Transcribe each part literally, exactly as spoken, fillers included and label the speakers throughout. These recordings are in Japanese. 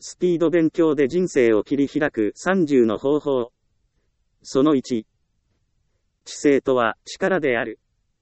Speaker 1: スピード勉強で人生を切り開くさんじゅうの方法。そのいち。知性とは力である。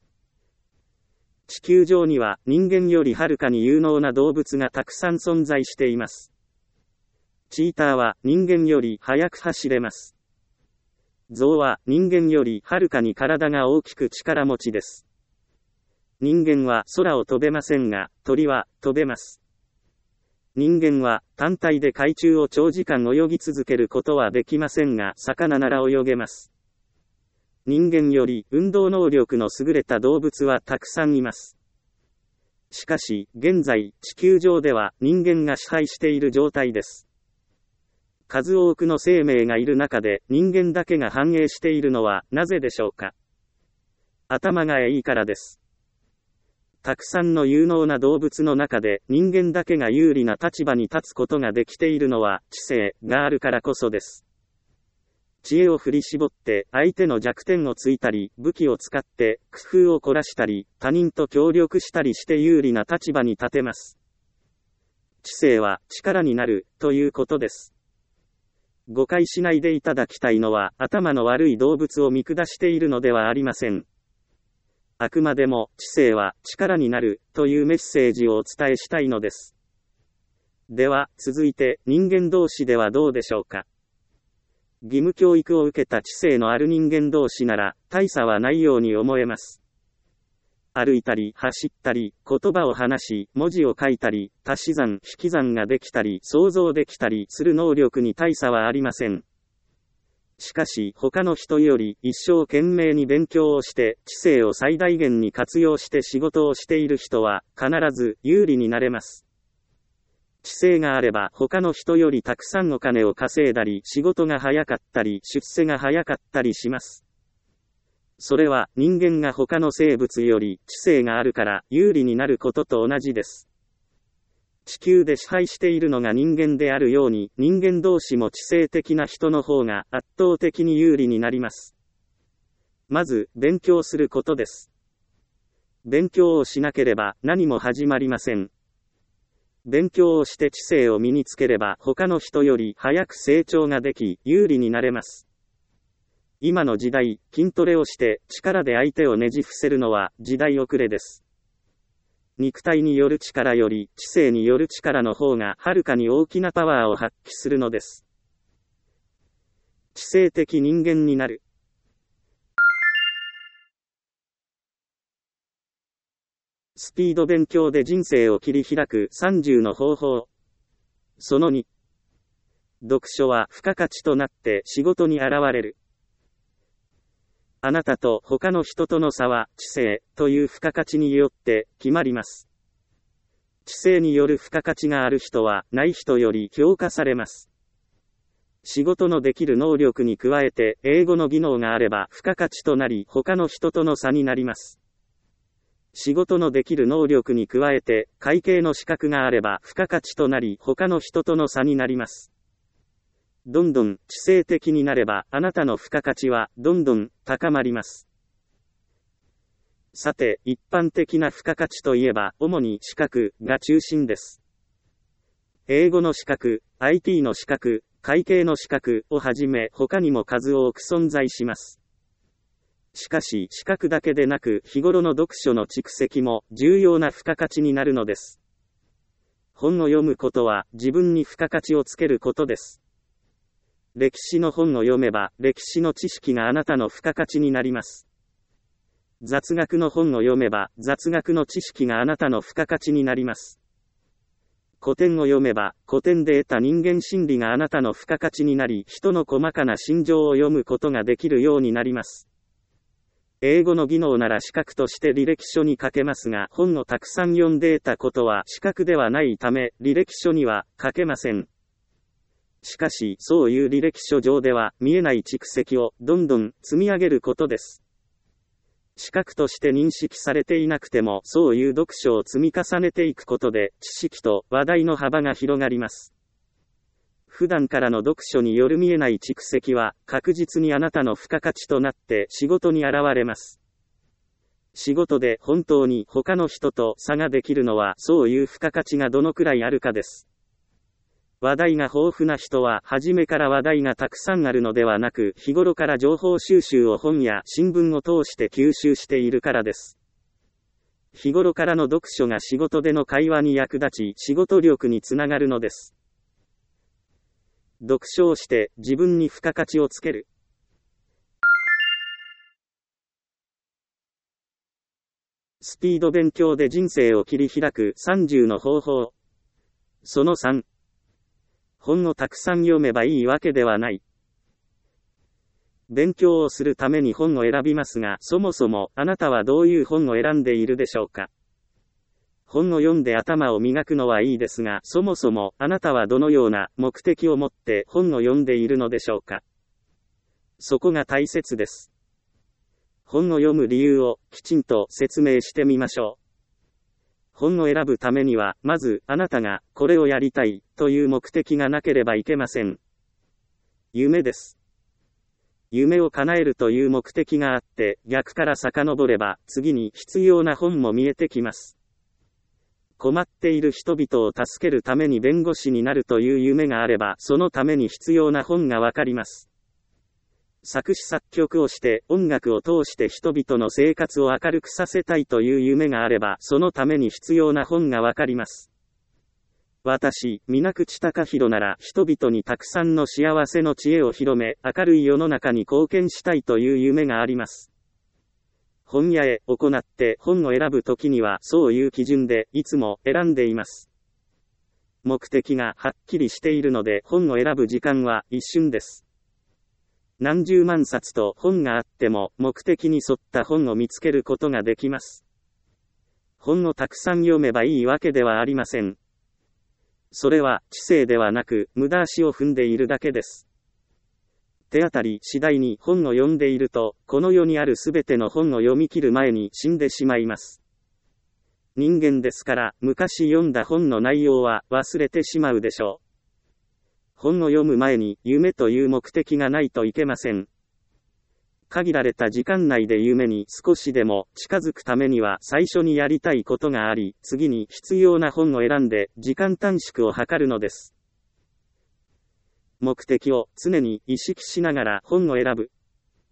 Speaker 1: 地球上には人間よりはるかに有能な動物がたくさん存在しています。チーターは人間より速く走れます。象は人間よりはるかに体が大きく力持ちです。人間は空を飛べませんが、鳥は飛べます。人間は単体で海中を長時間泳ぎ続けることはできませんが、魚なら泳げます。人間より運動能力の優れた動物はたくさんいます。しかし、現在、地球上では人間が支配している状態です。数多くの生命がいる中で人間だけが繁栄しているのはなぜでしょうか。頭がいいからです。たくさんの有能な動物の中で人間だけが有利な立場に立つことができているのは知性があるからこそです。知恵を振り絞って相手の弱点をついたり、武器を使って工夫を凝らしたり、他人と協力したりして有利な立場に立てます。知性は力になるということです。誤解しないでいただきたいのは、頭の悪い動物を見下しているのではありません。あくまでも知性は力になるというメッセージをお伝えしたいのです。では、続いて人間同士ではどうでしょうか。義務教育を受けた知性のある人間同士なら大差はないように思えます。歩いたり走ったり、言葉を話し、文字を書いたり、足し算引き算ができたり、想像できたりする能力に大差はありません。しかし、他の人より一生懸命に勉強をして、知性を最大限に活用して仕事をしている人は、必ず有利になれます。知性があれば、他の人よりたくさんお金を稼いだり、仕事が早かったり、出世が早かったりします。それは、人間が他の生物より知性があるから有利になることと同じです。地球で支配しているのが人間であるように、人間同士も知性的な人の方が圧倒的に有利になります。まず、勉強することです。勉強をしなければ何も始まりません。勉強をして知性を身につければ他の人より早く成長ができ、有利になれます。今の時代、筋トレをして力で相手をねじ伏せるのは時代遅れです。肉体による力より知性による力の方がはるかに大きなパワーを発揮するのです。知性的人間になる。スピード勉強で人生を切り開くさんじゅうの方法。そのに。読書は付加価値となって仕事に現れる。あなたと他の人との差は知性という付加価値によって決まります。知性による付加価値がある人はない人より評価されます。仕事のできる能力に加えて英語の技能があれば付加価値となり他の人との差になります。仕事のできる能力に加えて会計の資格があれば付加価値となり他の人との差になります。どんどん知性的になればあなたの付加価値はどんどん高まります。さて、一般的な付加価値といえば主に資格が中心です。英語の資格、アイティー の資格、会計の資格をはじめ他にも数多く存在します。しかし資格だけでなく日頃の読書の蓄積も重要な付加価値になるのです。本を読むことは自分に付加価値をつけることです。歴史の本を読めば歴史の知識があなたの付加価値になります。雑学の本を読めば雑学の知識があなたの付加価値になります。古典を読めば古典で得た人間心理があなたの付加価値になり人の細かな心情を読むことができるようになります。英語の技能なら資格として履歴書に書けますが本をたくさん読んで得たことは資格ではないため履歴書には書けません。しかしそういう履歴書上では見えない蓄積をどんどん積み上げることです。資格として認識されていなくてもそういう読書を積み重ねていくことで知識と話題の幅が広がります。普段からの読書による見えない蓄積は確実にあなたの付加価値となって仕事に現れます。仕事で本当に他の人と差ができるのはそういう付加価値がどのくらいあるかです。 話題が豊富な人は初めから話題がたくさんあるのではなく、日頃から情報収集を本や新聞を通して吸収しているからです。日頃からの読書が仕事での会話に役立ち、仕事力につながるのです。読書をして自分に付加価値をつける。スピード勉強で人生を切り開くさんじゅうの方法。そのさん。本をたくさん読めばいいわけではない。勉強をするために本を選びますが、そもそもあなたはどういう本を選んでいるでしょうか。本を読んで頭を磨くのはいいですが、そもそもあなたはどのような目的を持って本を読んでいるのでしょうか。そこが大切です。本を読む理由をきちんと説明してみましょう。本を選ぶためには、まず、あなたが、これをやりたい、という目的がなければいけません。夢です。夢を叶えるという目的があって、逆から遡れば、次に必要な本も見えてきます。困っている人々を助けるために弁護士になるという夢があれば、そのために必要な本がわかります。作詞作曲をして音楽を通して人々の生活を明るくさせたいという夢があれば、そのために必要な本がわかります。私、水口貴弘なら人々にたくさんの幸せの知恵を広め、明るい世の中に貢献したいという夢があります。本屋へ行って本を選ぶときにはそういう基準でいつも選んでいます。目的がはっきりしているので本を選ぶ時間は一瞬です。何十万冊と本があっても目的に沿った本を見つけることができます。本をたくさん読めばいいわけではありません。それは知性ではなく無駄足を踏んでいるだけです。手当たり次第に本を読んでいると、この世にあるすべての本を読み切る前に死んでしまいます。人間ですから昔読んだ本の内容は忘れてしまうでしょう。本を読む前に夢という目的がないといけません。限られた時間内で夢に少しでも近づくためには最初にやりたいことがあり、次に必要な本を選んで時間短縮を図るのです。目的を常に意識しながら本を選ぶ。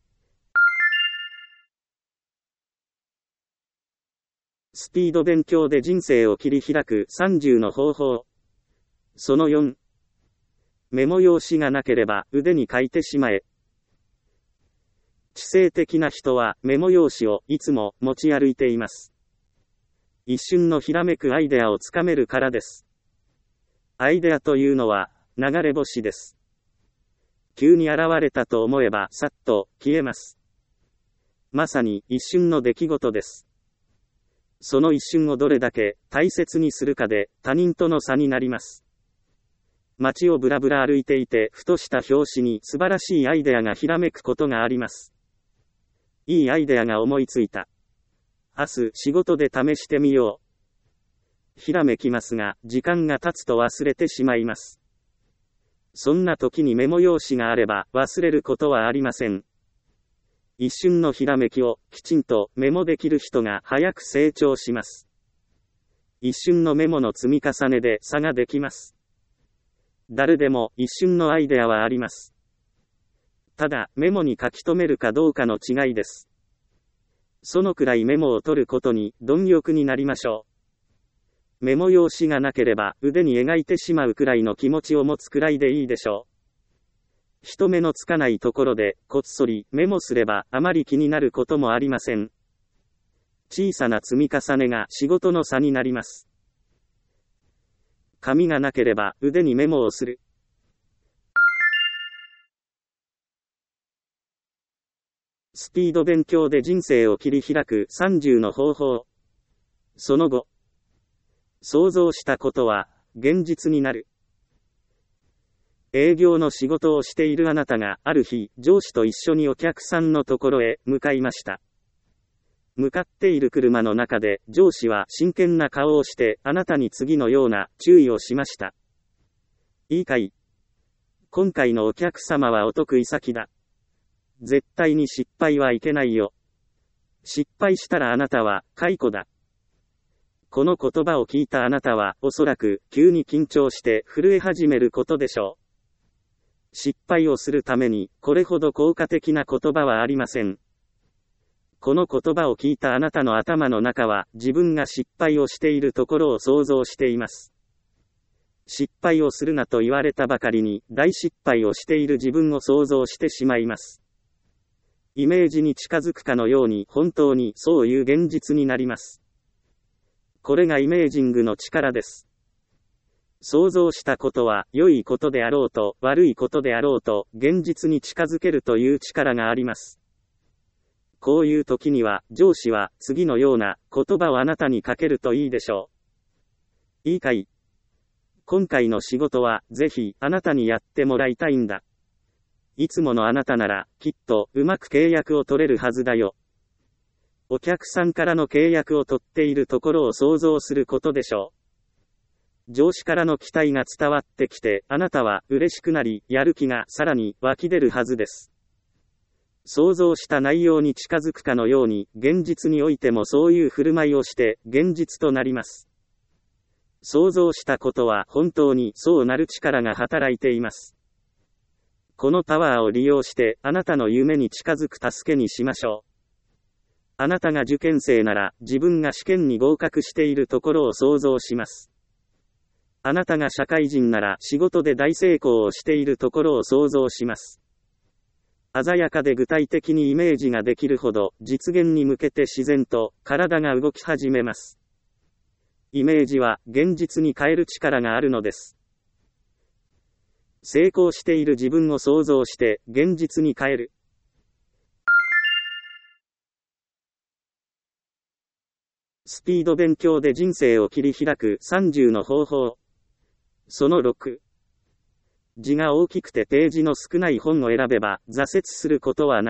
Speaker 1: スピード勉強で人生を切り開くさんじゅうの方法。そのよん。メモ用紙がなければ腕に書いてしまえ。知性的な人はメモ用紙をいつも持ち歩いています。一瞬のひらめくアイデアをつかめるからです。アイデアというのは流れ星です。急に現れたと思えばさっと消えます。まさに一瞬の出来事です。その一瞬をどれだけ大切にするかで他人との差になります。街をぶらぶら歩いていて、ふとした拍子に素晴らしいアイデアがひらめくことがあります。いいアイデアが思いついた。明日仕事で試してみよう。ひらめきますが、時間が経つと忘れてしまいます。そんな時にメモ用紙があれば忘れることはありません。一瞬のひらめきをきちんとメモできる人が早く成長します。一瞬のメモの積み重ねで差ができます。誰でも一瞬のアイデアはあります。ただ、メモに書き留めるかどうかの違いです。そのくらいメモを取ることに貪欲になりましょう。メモ用紙がなければ腕に描いてしまうくらいの気持ちを持つくらいでいいでしょう。人目のつかないところでこっそりメモすればあまり気になることもありません。小さな積み重ねが仕事の差になります。紙がなければ腕にメモをする。スピード勉強で人生を切り開くさんじゅうの方法。その後、想像したことは現実になる。営業の仕事をしているあなたがある日、上司と一緒にお客さんのところへ向かいました。向かっている車の中で上司は真剣な顔をしてあなたに次のような注意をしました。いいかい。今回のお客様はお得意先だ。絶対に失敗はいけないよ。失敗したらあなたは解雇だ。 この言葉を聞いたあなたは、おそらく、急に緊張して震え始めることでしょう。失敗をするために、これほど効果的な言葉はありません。この言葉を聞いたあなたの頭の中は、自分が失敗をしているところを想像しています。失敗をするなと言われたばかりに、大失敗をしている自分を想像してしまいます。イメージに近づくかのように、本当にそういう現実になります。これがイメージングの力です。想像したことは、良いことであろうと、悪いことであろうと、現実に近づけるという力があります。こういう時には、上司は、次のような言葉をあなたにかけるといいでしょう。いいかい？今回の仕事は、ぜひ、あなたにやってもらいたいんだ。いつものあなたなら、きっと、うまく契約を取れるはずだよ。お客さんからの契約を取っているところを想像することでしょう。上司からの期待が伝わってきて、あなたは嬉しくなり、やる気がさらに湧き出るはずです。想像した内容に近づくかのように、現実においてもそういう振る舞いをして、現実となります。想像したことは本当にそうなる力が働いています。このパワーを利用して、あなたの夢に近づく助けにしましょう。あなたが受験生なら、自分が試験に合格しているところを想像します。あなたが社会人なら仕事で大成功をしているところを想像します。鮮やかで具体的にイメージができるほど実現に向けて自然と体が動き始めます。イメージは現実に変える力があるのです。成功している自分を想像して現実に変える。スピード勉強で人生を切り開くさんじゅうの方法。そのろく。字が大きくてページの少ない本を選べば挫折することはない。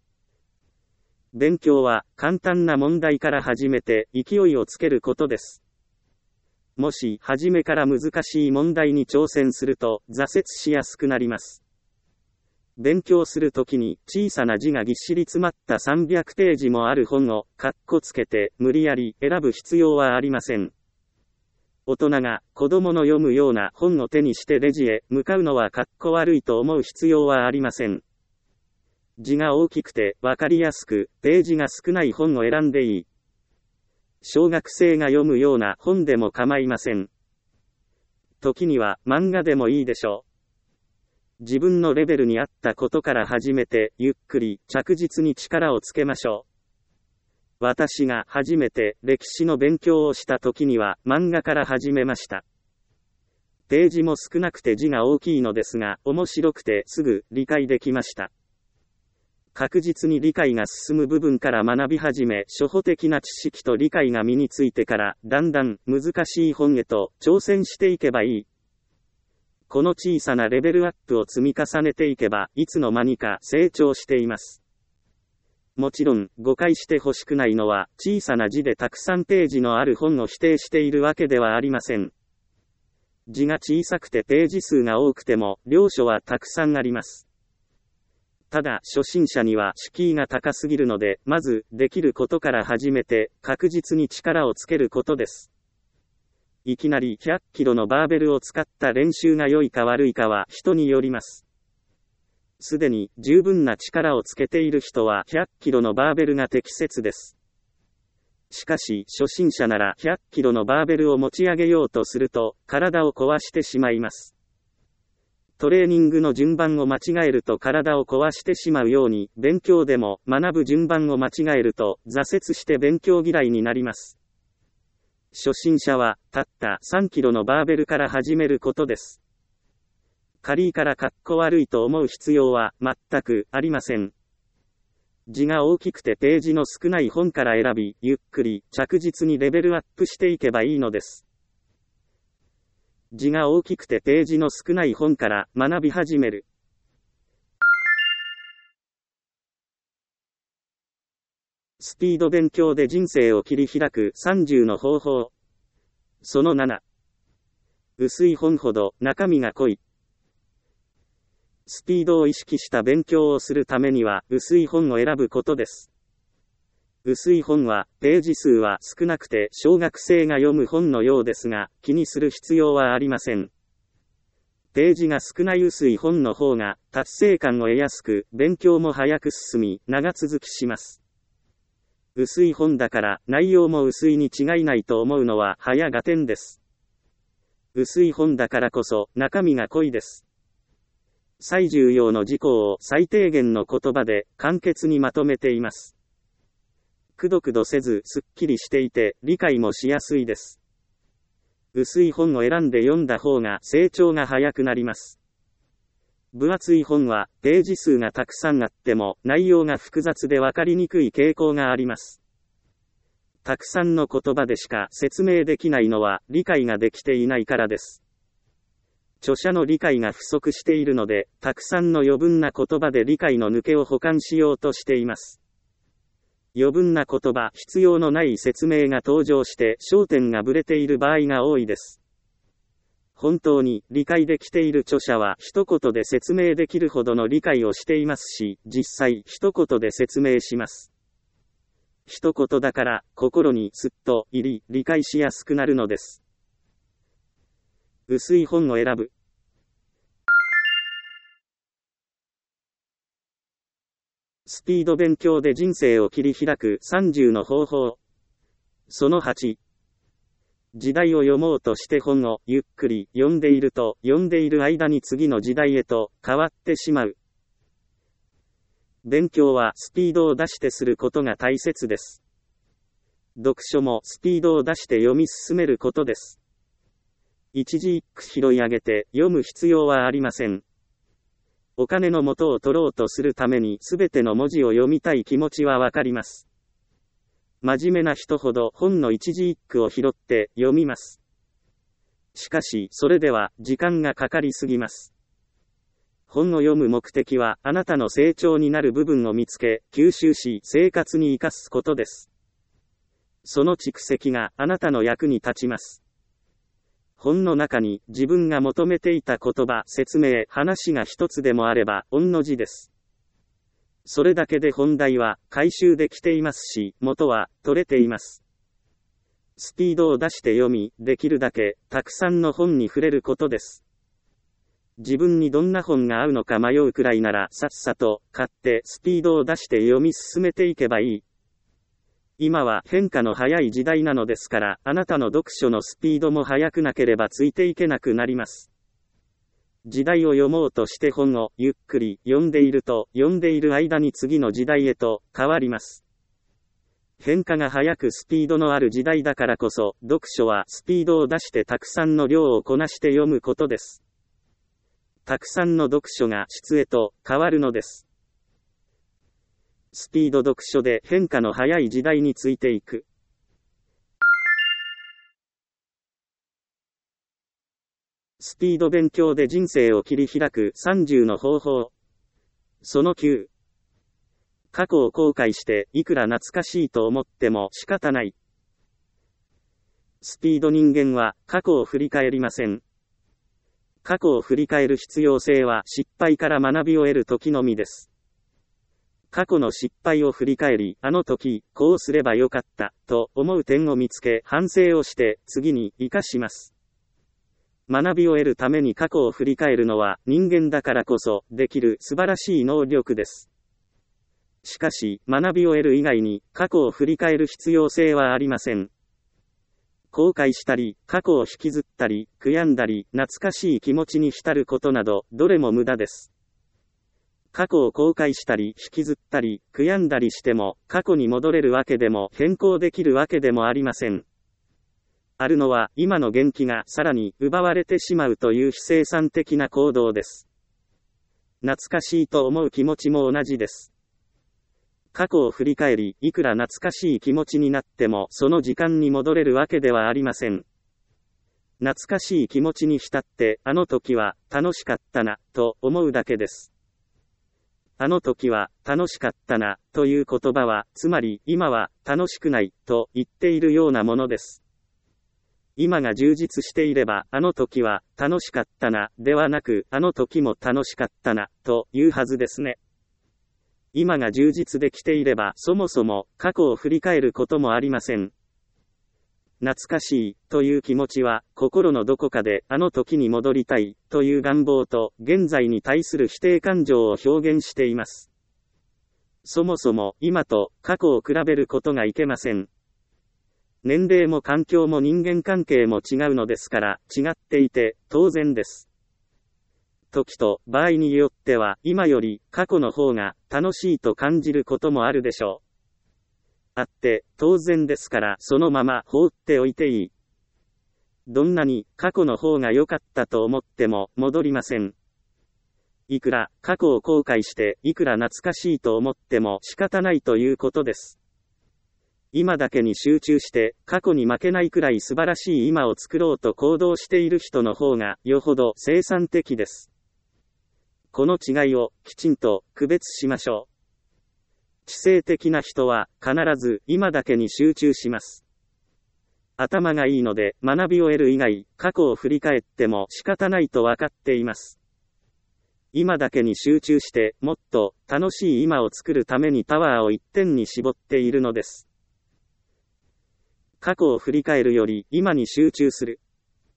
Speaker 1: 勉強は簡単な問題から始めて勢いをつけることです。もし初めから難しい問題に挑戦すると挫折しやすくなります。勉強するときに小さな字がぎっしり詰まったさんびゃくページもある本をカッコつけて無理やり選ぶ必要はありません。大人が子供の読むような本を手にしてレジへ向かうのはかっこ悪いと思う必要はありません。字が大きくてわかりやすくページが少ない本を選んでいい。小学生が読むような本でも構いません。時には漫画でもいいでしょう。自分のレベルに合ったことから始めてゆっくり着実に力をつけましょう。私が初めて歴史の勉強をした時には漫画から始めました。ページも少なくて字が大きいのですが、面白くてすぐ理解できました。確実に理解が進む部分から学び始め、初歩的な知識と理解が身についてから、だんだん難しい本へと挑戦していけばいい。この小さなレベルアップを積み重ねていけば、いつの間にか成長しています。もちろん、誤解してほしくないのは、小さな字でたくさんページのある本を否定しているわけではありません。字が小さくてページ数が多くても、領書はたくさんあります。ただ、初心者には敷居が高すぎるので、まず、できることから始めて、確実に力をつけることです。いきなりひゃっキロのバーベルを使った練習が良いか悪いかは人によります。すでに十分な力をつけている人はひゃっキロのバーベルが適切です。しかし初心者ならひゃっキロのバーベルを持ち上げようとすると体を壊してしまいます。トレーニングの順番を間違えると体を壊してしまうように、勉強でも学ぶ順番を間違えると挫折して勉強嫌いになります。初心者はたったさんキロのバーベルから始めることです。軽いからかっこ悪いと思う必要は全くありません。字が大きくてページの少ない本から選び、ゆっくり着実にレベルアップしていけばいいのです。字が大きくてページの少ない本から学び始める。スピード勉強で人生を切り開くさんじゅうの方法。そのなな。薄い本ほど中身が濃い。スピードを意識した勉強をするためには薄い本を選ぶことです。 薄い本は、ページ数は少なくて小学生が読む本のようですが、気にする必要はありません。ページが少ない薄い本の方が、達成感を得やすく、勉強も早く進み、長続きします。薄い本だから内容も薄いに違いないと思うのは早合点です。薄い本だからこそ中身が濃いです。最重要の事項を最低限の言葉で簡潔にまとめています。くどくどせずすっきりしていて理解もしやすいです。薄い本を選んで読んだ方が成長が早くなります。分厚い本はページ数がたくさんあっても内容が複雑で分かりにくい傾向があります。たくさんの言葉でしか説明できないのは理解ができていないからです。著者の理解が不足しているので、たくさんの余分な言葉で理解の抜けを補完しようとしています。余分な言葉、必要のない説明が登場して焦点がぶれている場合が多いです。本当に理解できている著者は一言で説明できるほどの理解をしていますし、実際一言で説明します。一言だから心にすっと入り、理解しやすくなるのです。薄い本を選ぶ。スピード勉強で人生を切り開くさんじゅうの方法。そのはち。時代を読もうとして本をゆっくり読んでいると、読んでいる間に次の時代へと変わってしまう。勉強はスピードを出してすることが大切です。読書もスピードを出して読み進めることです。一字一句拾い上げて読む必要はありません。お金の元を取ろうとするためにすべての文字を読みたい気持ちはわかります。真面目な人ほど本の一字一句を拾って読みます。しかしそれでは時間がかかりすぎます。本を読む目的はあなたの成長になる部分を見つけ、吸収し生活に生かすことです。その蓄積があなたの役に立ちます。本の中に自分が求めていた言葉、説明、話が一つでもあれば御の字です。それだけで本題は回収できていますし、元は取れています。スピードを出して読み、できるだけたくさんの本に触れることです。自分にどんな本が合うのか迷うくらいならさっさと買ってスピードを出して読み進めていけばいい。今は変化の早い時代なのですから、あなたの読書のスピードも速くなければついていけなくなります。時代を読もうとして本をゆっくり読んでいると、読んでいる間に次の時代へと変わります。変化が早くスピードのある時代だからこそ、読書はスピードを出してたくさんの量をこなして読むことです。たくさんの読書が質へと変わるのです。スピード読書で変化の早い時代についていく。スピード勉強で人生を切り開くさんじゅうの方法。そのきゅう。過去を後悔していくら懐かしいと思っても仕方ない。スピード人間は過去を振り返りません。過去を振り返る必要性は失敗から学びを得る時のみです。過去の失敗を振り返り、あの時、こうすればよかった、と思う点を見つけ、反省をして、次に生かします。学びを得るために過去を振り返るのは、人間だからこそ、できる素晴らしい能力です。しかし、学びを得る以外に、過去を振り返る必要性はありません。後悔したり、過去を引きずったり、悔やんだり、懐かしい気持ちに浸ることなど、どれも無駄です。過去を後悔したり、引きずったり、悔やんだりしても、過去に戻れるわけでも、変更できるわけでもありません。あるのは、今の元気がさらに奪われてしまうという非生産的な行動です。懐かしいと思う気持ちも同じです。過去を振り返り、いくら懐かしい気持ちになっても、その時間に戻れるわけではありません。懐かしい気持ちに浸って、あの時は楽しかったな、と思うだけです。あの時は楽しかったな、という言葉は、つまり今は楽しくない、と言っているようなものです。今が充実していれば、あの時は楽しかったな、ではなく、あの時も楽しかったな、というはずですね。 今が充実できていればそもそも過去を振り返ることもありません。懐かしいという気持ちは心のどこかであの時に戻りたいという願望と現在に対する否定感情を表現しています。そもそも今と過去を比べることがいけません。年齢も環境も人間関係も違うのですから違っていて当然です。時と場合によっては今より過去の方が楽しいと感じることもあるでしょう。あって当然ですからそのまま放っておいていい。どんなに過去の方が良かったと思っても戻りません。いくら過去を後悔していくら懐かしいと思っても仕方ないということです。今だけに集中して過去に負けないくらい素晴らしい今を作ろうと行動している人の方がよほど生産的です。この違いをきちんと区別しましょう。知性的な人は必ず今だけに集中します。頭がいいので学びを得る以外過去を振り返っても仕方ないと分かっています。今だけに集中してもっと楽しい今を作るためにパワーを一点に絞っているのです。過去を振り返るより今に集中する。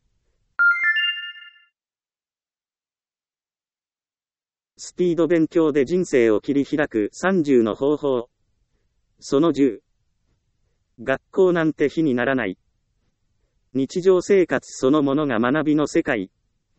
Speaker 1: スピード勉強で人生を切り開くさんじゅうの方法。そのじゅう。学校なんて比にならない。日常生活そのものが学びの世界。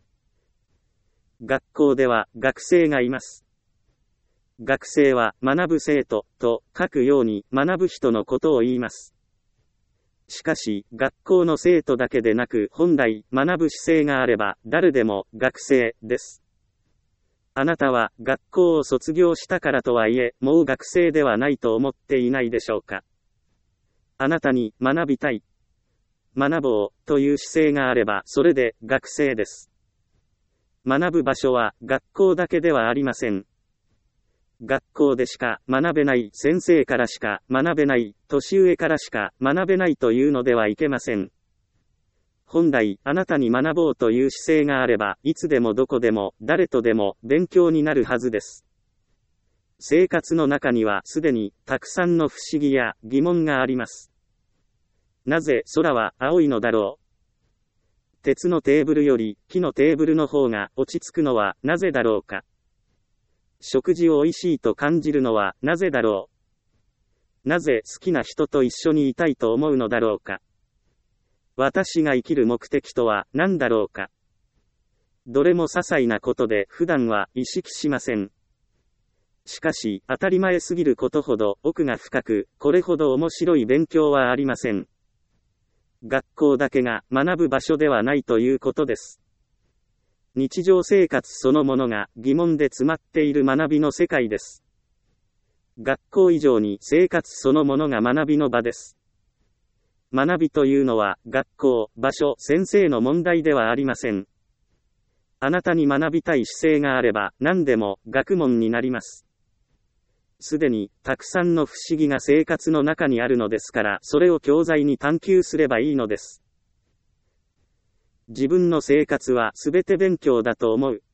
Speaker 1: 学校では学生がいます。学生は学ぶ生徒と書くように学ぶ人のことを言います。しかし学校の生徒だけでなく本来学ぶ姿勢があれば誰でも学生です。あなたは学校を卒業したからとはいえもう学生ではないと思っていないでしょうか。あなたに学びたい、学ぼうという姿勢があればそれで学生です。学ぶ場所は学校だけではありません。学校でしか学べない、先生からしか学べない、年上からしか学べないというのではいけません。本来あなたに学ぼうという姿勢があればいつでもどこでも誰とでも勉強になるはずです。生活の中にはすでにたくさんの不思議や疑問があります。なぜ空は青いのだろう。鉄のテーブルより木のテーブルの方が落ち着くのはなぜだろうか。食事を美味しいと感じるのはなぜだろう。なぜ好きな人と一緒にいたいと思うのだろうか。私が生きる目的とは何だろうか。どれも些細なことで普段は意識しません。しかし当たり前すぎることほど奥が深く、これほど面白い勉強はありません。学校だけが学ぶ場所ではないということです。日常生活そのものが疑問で詰まっている学びの世界です。学校以上に生活そのものが学びの場です。学びというのは学校、場所、先生の問題ではありません。あなたに学びたい姿勢があれば何でも学問になります。すでにたくさんの不思議が生活の中にあるのですからそれを教材に探求すればいいのです。自分の生活はすべて勉強だと思う。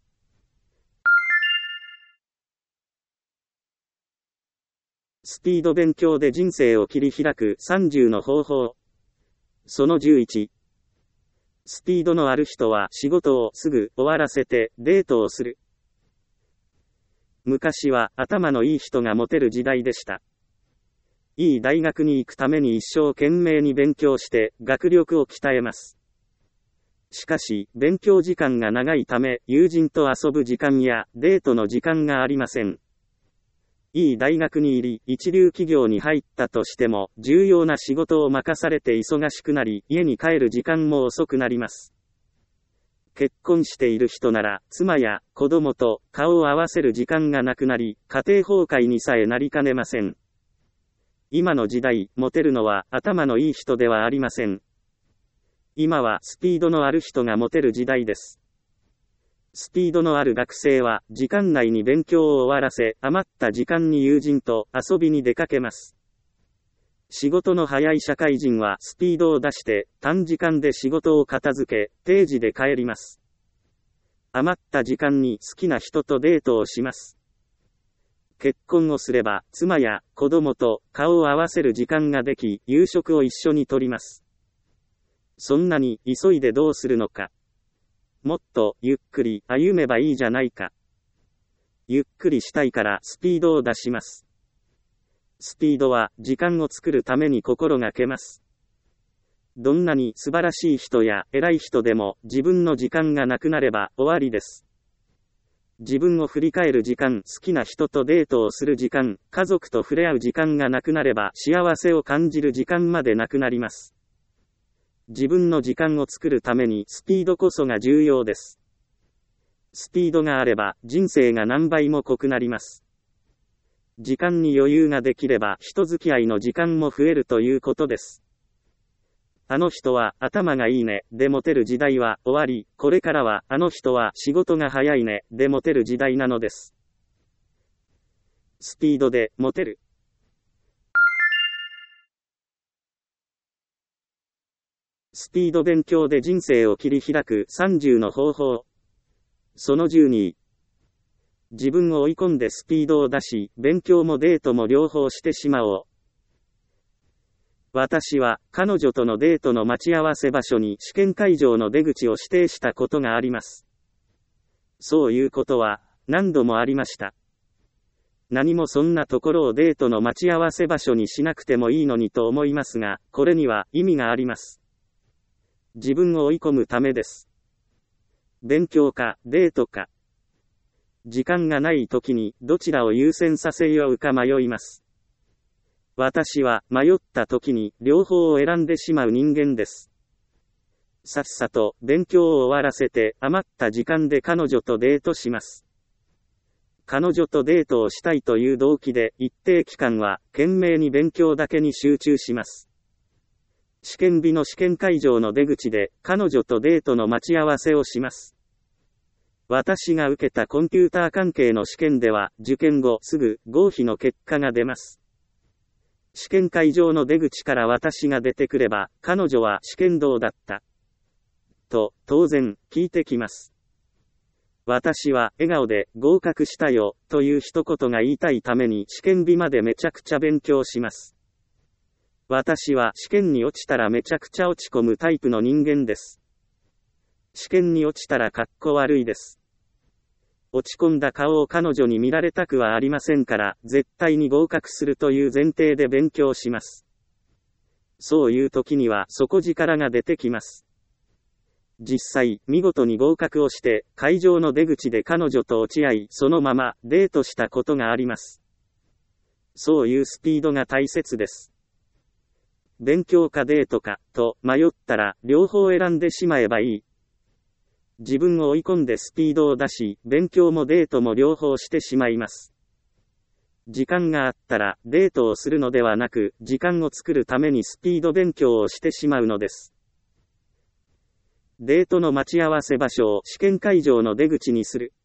Speaker 1: スピード勉強で人生を切り開くさんじゅうの方法。そのじゅういち。スピードのある人は仕事をすぐ終わらせてデートをする。昔は頭のいい人がモテる時代でした。いい大学に行くために一生懸命に勉強して学力を鍛えます。しかし、勉強時間が長いため友人と遊ぶ時間やデートの時間がありません。いい大学に入り、一流企業に入ったとしても、重要な仕事を任されて忙しくなり、家に帰る時間も遅くなります。結婚している人なら、妻や子供と顔を合わせる時間がなくなり、家庭崩壊にさえなりかねません。今の時代、モテるのは頭のいい人ではありません。今はスピードのある人がモテる時代です。スピードのある学生は時間内に勉強を終わらせ、余った時間に友人と遊びに出かけます。仕事の早い社会人はスピードを出して短時間で仕事を片付け、定時で帰ります。余った時間に好きな人とデートをします。 結婚をすれば、妻や子供と顔を合わせる時間ができ、夕食を一緒にとります。そんなに急いでどうするのか。もっとゆっくり歩めばいいじゃないか。ゆっくりしたいからスピードを出します。スピードは時間を作るために心がけます。どんなに素晴らしい人や偉い人でも自分の時間がなくなれば終わりです。自分を振り返る時間、好きな人とデートをする時間、家族と触れ合う時間がなくなれば幸せを感じる時間までなくなります。自分の時間を作るためにスピードこそが重要です。スピードがあれば人生が何倍も濃くなります。時間に余裕ができれば人付き合いの時間も増えるということです。あの人は頭がいいね、でモテる時代は終わり、これからはあの人は仕事が早いね、でモテる時代なのです。スピードでモテる。スピード勉強で人生を切り開くさんじゅうの方法。そのじゅうに。自分を追い込んでスピードを出し、勉強もデートも両方してしまおう。私は彼女とのデートの待ち合わせ場所に試験会場の出口を指定したことがあります。そういうことは何度もありました。何もそんなところをデートの待ち合わせ場所にしなくてもいいのにと思いますが、これには意味があります。自分を追い込むためです。勉強かデートか。時間がない時にどちらを優先させようか迷います。私は迷った時に両方を選んでしまう人間です。さっさと勉強を終わらせて余った時間で彼女とデートします。彼女とデートをしたいという動機で一定期間は懸命に勉強だけに集中します。試験日の試験会場の出口で彼女とデートの待ち合わせをします。私が受けたコンピューター関係の試験では受験後すぐ合否の結果が出ます。試験会場の出口から私が出てくれば彼女は試験どうだったと当然聞いてきます。私は笑顔で合格したよという一言が言いたいために試験日までめちゃくちゃ勉強します。私は試験に落ちたらめちゃくちゃ落ち込むタイプの人間です。試験に落ちたらかっこ悪いです。落ち込んだ顔を彼女に見られたくはありませんから、絶対に合格するという前提で勉強します。そういう時には底力が出てきます。実際、見事に合格をして、会場の出口で彼女と落ち合い、そのままデートしたことがあります。そういうスピードが大切です。勉強かデートか、と迷ったら、両方選んでしまえばいい。自分を追い込んでスピードを出し、勉強もデートも両方してしまいます。時間があったら、デートをするのではなく、時間を作るためにスピード勉強をしてしまうのです。デートの待ち合わせ場所を試験会場の出口にする。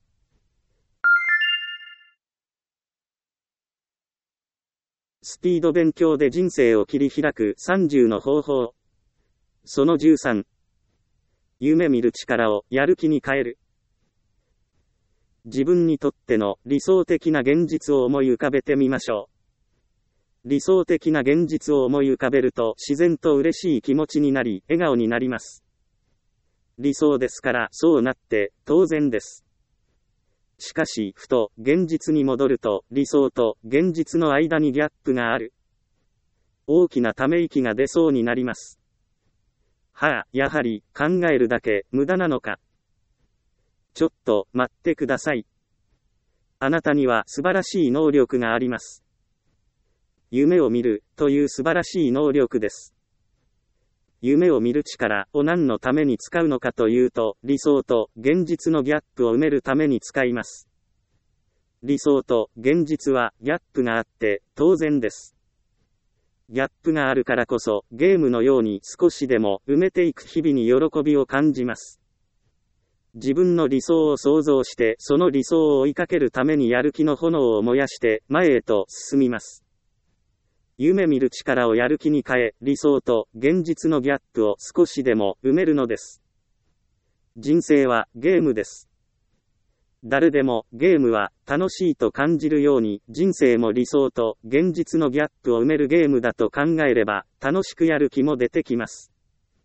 Speaker 1: スピード勉強で人生を切り開くさんじゅうの方法。そのじゅうさん。夢見る力をやる気に変える。自分にとっての理想的な現実を思い浮かべてみましょう。理想的な現実を思い浮かべると自然と嬉しい気持ちになり、笑顔になります。理想ですからそうなって当然です。しかし、ふと現実に戻ると理想と現実の間にギャップがある。大きなため息が出そうになります。はあ、やはり考えるだけ無駄なのか。ちょっと待ってください。あなたには素晴らしい能力があります。夢を見るという素晴らしい能力です。夢を見る力を何のために使うのかというと、理想と現実のギャップを埋めるために使います。理想と現実はギャップがあって当然です。ギャップがあるからこそゲームのように少しでも埋めていく日々に喜びを感じます。自分の理想を想像してその理想を追いかけるためにやる気の炎を燃やして前へと進みます。夢見る力をやる気に変え、理想と現実のギャップを少しでも埋めるのです。人生はゲームです。 誰でもゲームは楽しいと感じるように、人生も理想と現実のギャップを埋めるゲームだと考えれば楽しくやる気も出てきます。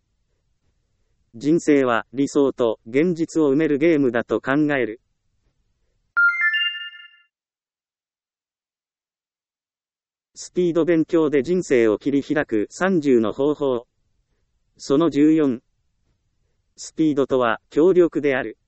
Speaker 1: 人生は理想と現実を埋めるゲームだと考える。スピード勉強で人生を切り開くさんじゅうの方法。そのじゅうよん。スピードとは協力である。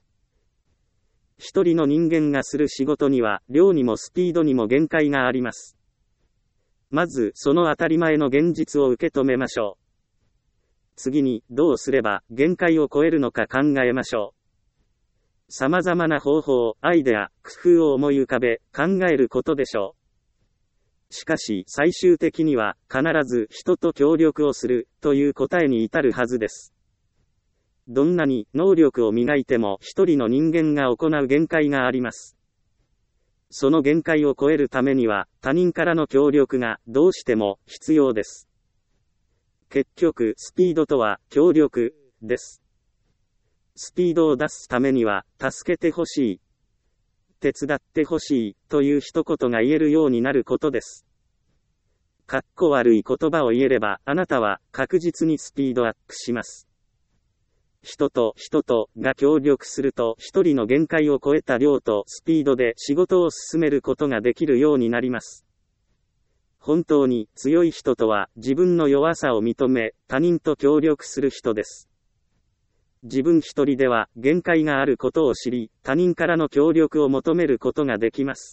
Speaker 1: 一人の人間がする仕事には量にもスピードにも限界があります。まずその当たり前の現実を受け止めましょう。次にどうすれば限界を超えるのか考えましょう。様々な方法、アイデア、工夫を思い浮かべ考えることでしょう。しかし最終的には必ず人と協力をするという答えに至るはずです。どんなに能力を磨いても一人の人間が行う限界があります。その限界を超えるためには他人からの協力がどうしても必要です。結局スピードとは協力です。スピードを出すためには助けてほしい、手伝ってほしいという一言が言えるようになることです。かっこ悪い言葉を言えればあなたは確実にスピードアップします。人と人とが協力すると一人の限界を超えた量とスピードで仕事を進めることができるようになります。本当に強い人とは自分の弱さを認め他人と協力する人です。自分一人では限界があることを知り他人からの協力を求めることができます。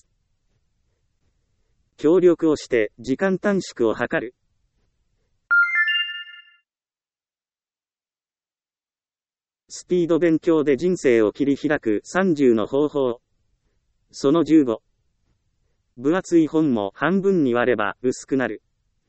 Speaker 1: 協力をして時間短縮を図る。スピード勉強で人生を切り開くさんじゅうの方法。そのじゅうご。分厚い本も半分に割れば薄くなる。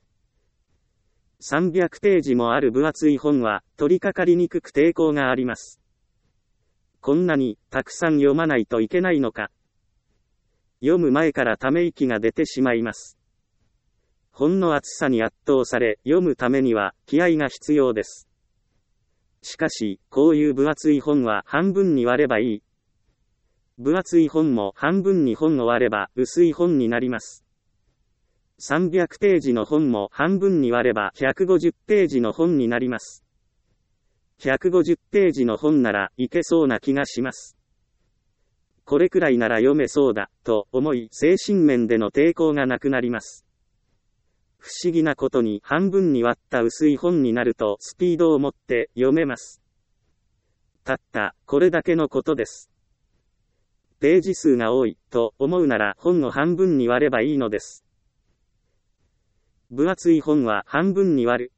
Speaker 1: さんびゃくページもある分厚い本は取り掛かりにくく抵抗があります。こんなにたくさん読まないといけないのか。読む前からため息が出てしまいます。本の厚さに圧倒され読むためには気合が必要です。しかし、こういう分厚い本は半分に割ればいい。分厚い本も半分に本を割れば薄い本になります。さんびゃくページの本も半分に割ればひゃくごじゅうページの本になります。ひゃくごじゅうページの本ならいけそうな気がします。これくらいなら読めそうだ、と思い精神面での抵抗がなくなります。不思議なことに半分に割った薄い本になるとスピードを持って読めます。たったこれだけのことです。ページ数が多いと思うなら本を半分に割ればいいのです。分厚い本は半分に割る。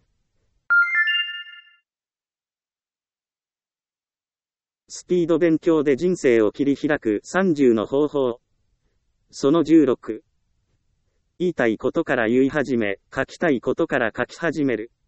Speaker 1: スピード勉強で人生を切り開くさんじゅうの方法。そのじゅうろく。言いたいことから言い始め、書きたいことから書き始める。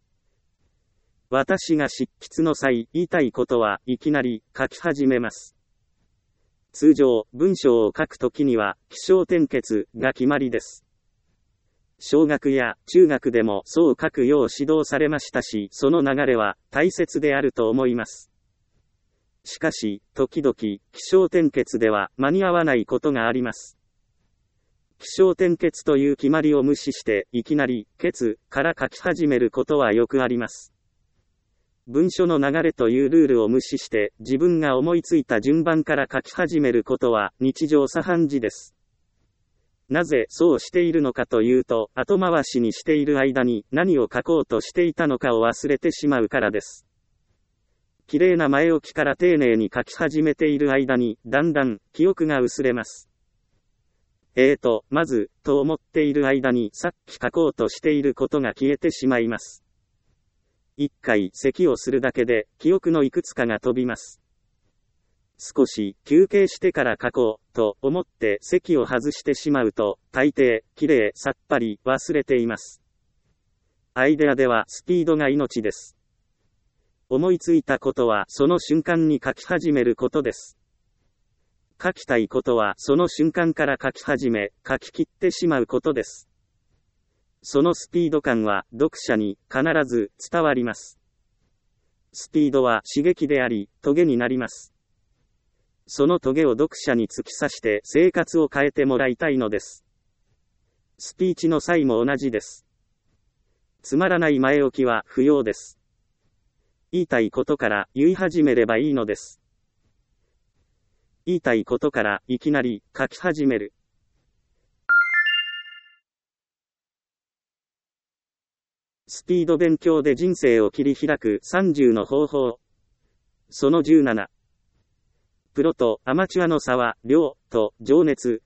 Speaker 1: 私が執筆の際、言いたいことはいきなり書き始めます。通常、文章を書くときには、起承転結が決まりです。小学や中学でもそう書くよう指導されましたし、その流れは大切であると思います。しかし、時々、起承転結では間に合わないことがあります。起承転結という決まりを無視して、いきなり、結から書き始めることはよくあります。文書の流れというルールを無視して、自分が思いついた順番から書き始めることは日常茶飯事です。なぜそうしているのかというと、後回しにしている間に何を書こうとしていたのかを忘れてしまうからです。綺麗な前置きから丁寧に書き始めている間に、だんだん記憶が薄れます。えーと、まず、と思っている間にさっき書こうとしていることが消えてしまいます。一回咳をするだけで、記憶のいくつかが飛びます。少し休憩してから書こうと思って席を外してしまうと、大抵、きれいさっぱり忘れています。アイデアではスピードが命です。思いついたことはその瞬間に書き始めることです。書きたいことはその瞬間から書き始め、書き切ってしまうことです。そのスピード感は読者に必ず伝わります。スピードは刺激であり、トゲになります。 その棘を読者に突き刺して生活を変えてもらいたいのです。スピーチの際も同じです。つまらない前置きは不要です。言いたいことから言い始めればいいのです。言いたいことからいきなり書き始める。スピード勉強で人生を切り開くさんじゅうの方法。そのじゅうなな。プロとアマチュアの差は、量と情熱。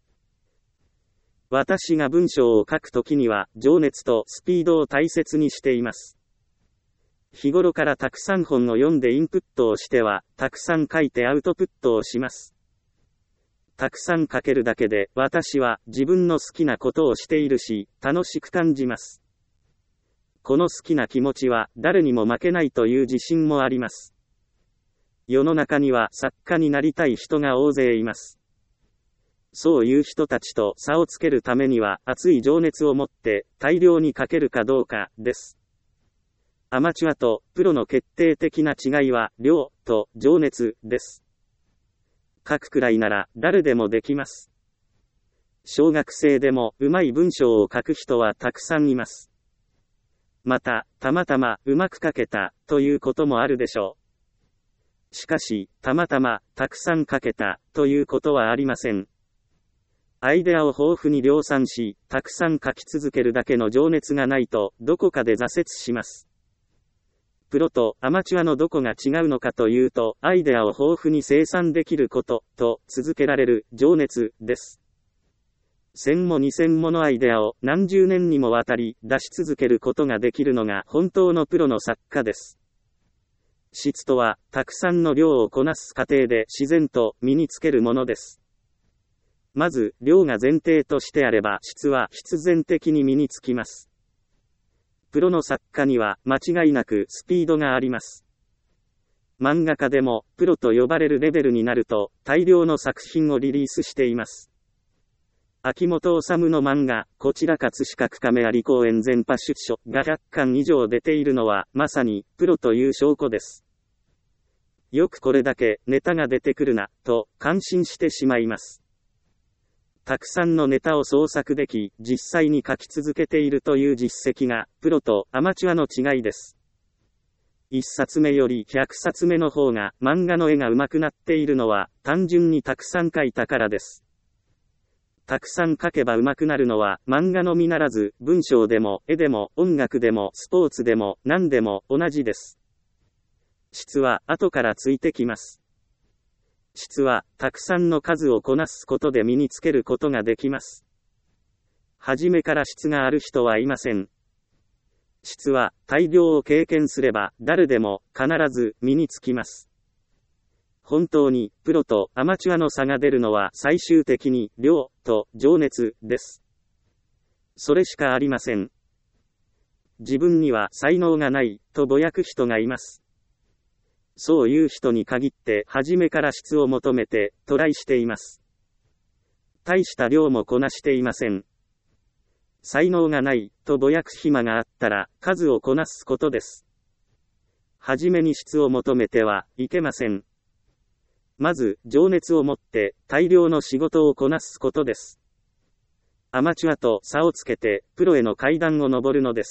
Speaker 1: 私が文章を書くときには、情熱とスピードを大切にしています。日頃からたくさん本を読んでインプットをしては、たくさん書いてアウトプットをします。たくさん書けるだけで、私は自分の好きなことをしているし、楽しく感じます。この好きな気持ちは、誰にも負けないという自信もあります。世の中には作家になりたい人が大勢います。そういう人たちと差をつけるためには熱い情熱を持って大量に書けるかどうかです。アマチュアとプロの決定的な違いは量と情熱です。書くくらいなら誰でもできます。小学生でもうまい文章を書く人はたくさんいます。また、たまたまうまく書けたということもあるでしょう。しかし、たまたま、たくさん書けた、ということはありません。アイデアを豊富に量産し、たくさん書き続けるだけの情熱がないと、どこかで挫折します。プロとアマチュアのどこが違うのかというと、アイデアを豊富に生産できること、と、続けられる、情熱、です。千も二千ものアイデアを何十年にもわたり、出し続けることができるのが本当のプロの作家です。質とは、たくさんの量をこなす過程で自然と身につけるものです。まず、量が前提としてあれば質は必然的に身につきます。プロの作家には間違いなくスピードがあります。漫画家でもプロと呼ばれるレベルになると大量の作品をリリースしています。秋元治の漫画、こちら葛飾区亀有公園全派出所がひゃっかん以上出ているのは、まさに、プロという証拠です。よくこれだけ、ネタが出てくるな、と、感心してしまいます。たくさんのネタを創作でき、実際に書き続けているという実績が、プロとアマチュアの違いです。一冊目より百冊目の方が、漫画の絵が上手くなっているのは、単純にたくさん書いたからです。たくさん書けば上手くなるのは漫画のみならず文章でも絵でも音楽でもスポーツでも何でも同じです。質は後からついてきます。質はたくさんの数をこなすことで身につけることができます。はじめから質がある人はいません。質は大量を経験すれば誰でも必ず身につきます。本当に、プロとアマチュアの差が出るのは最終的に、量と情熱です。それしかありません。自分には才能がない、とぼやく人がいます。そういう人に限って、初めから質を求めて、トライしています。大した量もこなしていません。才能がない、とぼやく暇があったら、数をこなすことです。はじめに質を求めてはいけません。まず、情熱を持って大量の仕事をこなすことです。アマチュアと差をつけて、プロへの階段を上るのです。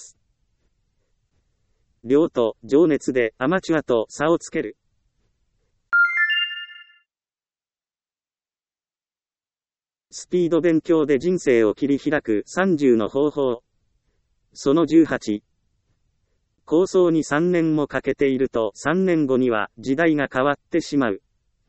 Speaker 1: 量と情熱でアマチュアと差をつける。スピード勉強で人生を切り開くさんじゅうの方法。そのじゅうはち。構想にさんねんもかけているとさんねんごには時代が変わってしまう。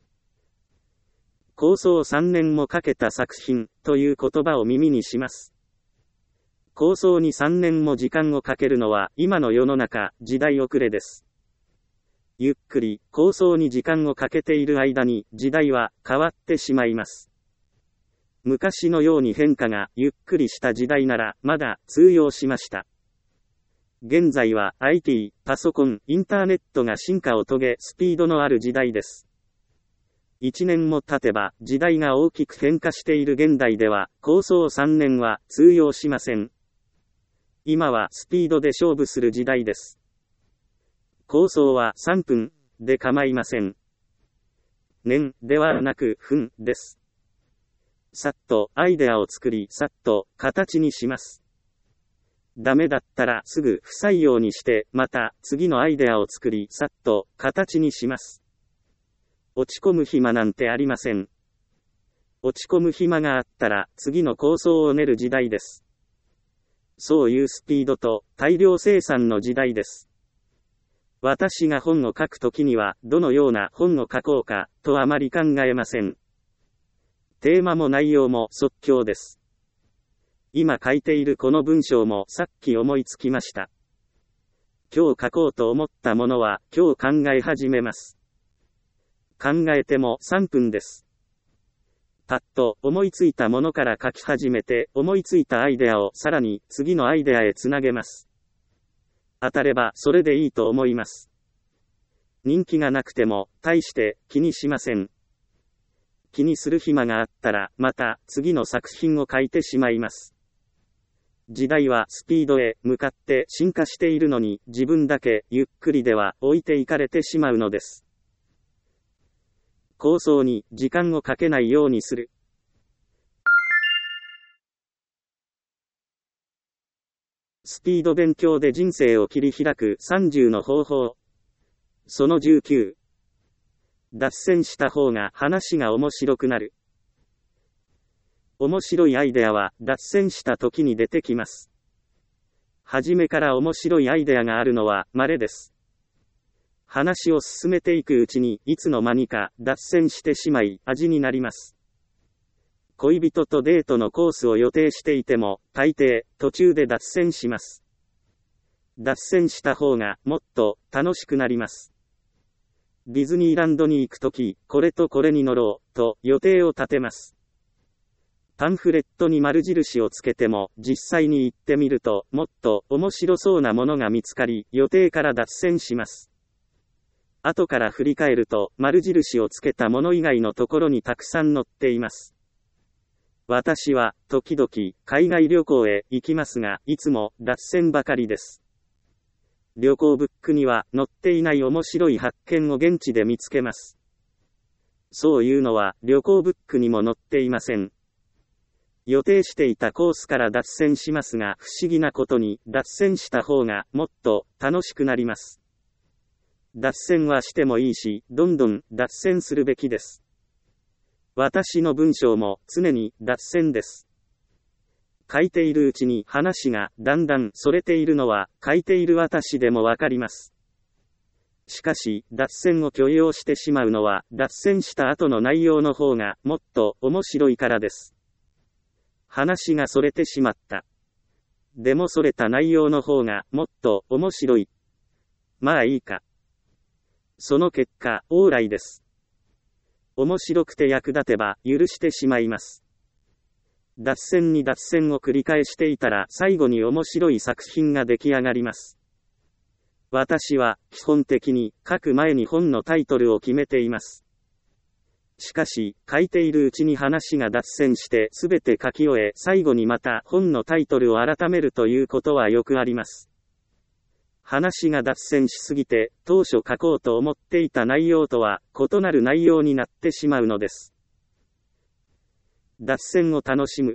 Speaker 1: 構想さんねんもかけた作品という言葉を耳にします。構想にさんねんも時間をかけるのは今の世の中、時代遅れです。ゆっくり構想に時間をかけている間に時代は変わってしまいます。昔のように変化がゆっくりした時代ならまだ通用しました。現在は アイティー、パソコン、インターネットが進化を遂げスピードのある時代です。一年も経てば時代が大きく変化している現代では構想さんねんは通用しません。今はスピードで勝負する時代です。構想はさんぷんで構いません。 年ではなく分です。さっとアイデアを作り、さっと形にします。ダメだったらすぐ不採用にして、また次のアイデアを作り、さっと形にします。落ち込む暇なんてありません。落ち込む暇があったら次の構想を練る時代です。そういうスピードと大量生産の時代です。私が本を書くときにはどのような本を書こうかとあまり考えません。テーマも内容も即興です。今書いているこの文章もさっき思いつきました。今日書こうと思ったものは今日考え始めます。考えてもさんぷんです。パッと思いついたものから書き始めて、思いついたアイデアをさらに次のアイデアへつなげます。当たればそれでいいと思います。人気がなくても大して気にしません。気にする暇があったらまた次の作品を書いてしまいます。時代はスピードへ向かって進化しているのに、自分だけゆっくりでは置いていかれてしまうのです。構想に時間をかけないようにする。スピード勉強で人生を切り開くさんじゅうの方法。そのじゅうきゅう。脱線した方が話が面白くなる。面白いアイデアは脱線した時に出てきます。初めから面白いアイデアがあるのは稀です。話を進めていくうちにいつの間にか脱線してしまい味になります。恋人とデートのコースを予定していても大抵途中で脱線します。脱線した方がもっと楽しくなります。ディズニーランドに行くとき、これとこれに乗ろうと予定を立てます。パンフレットに丸印をつけても実際に行ってみるともっと面白そうなものが見つかり、予定から脱線します。後から振り返ると丸印をつけたもの以外のところにたくさん載っています。私は時々海外旅行へ行きますが、いつも脱線ばかりです。旅行ブックには載っていない面白い発見を現地で見つけます。そういうのは旅行ブックにも載っていません。予定していたコースから脱線しますが、不思議なことに脱線した方がもっと楽しくなります。脱線はしてもいいし、どんどん脱線するべきです。私の文章も常に脱線です。書いているうちに話がだんだんそれているのは書いている私でもわかります。しかし、脱線を許容してしまうのは、脱線した後の内容の方がもっと面白いからです。話がそれてしまった。でもそれた内容の方がもっと面白い。まあいいか。その結果、往来です。面白くて役立てば許してしまいます。脱線に脱線を繰り返していたら最後に面白い作品が出来上がります。私は基本的に書く前に本のタイトルを決めています。しかし、書いているうちに話が脱線してすべて書き終え、最後にまた本のタイトルを改めるということはよくあります。話が脱線しすぎて、当初書こうと思っていた内容とは異なる内容になってしまうのです。脱線を楽しむ。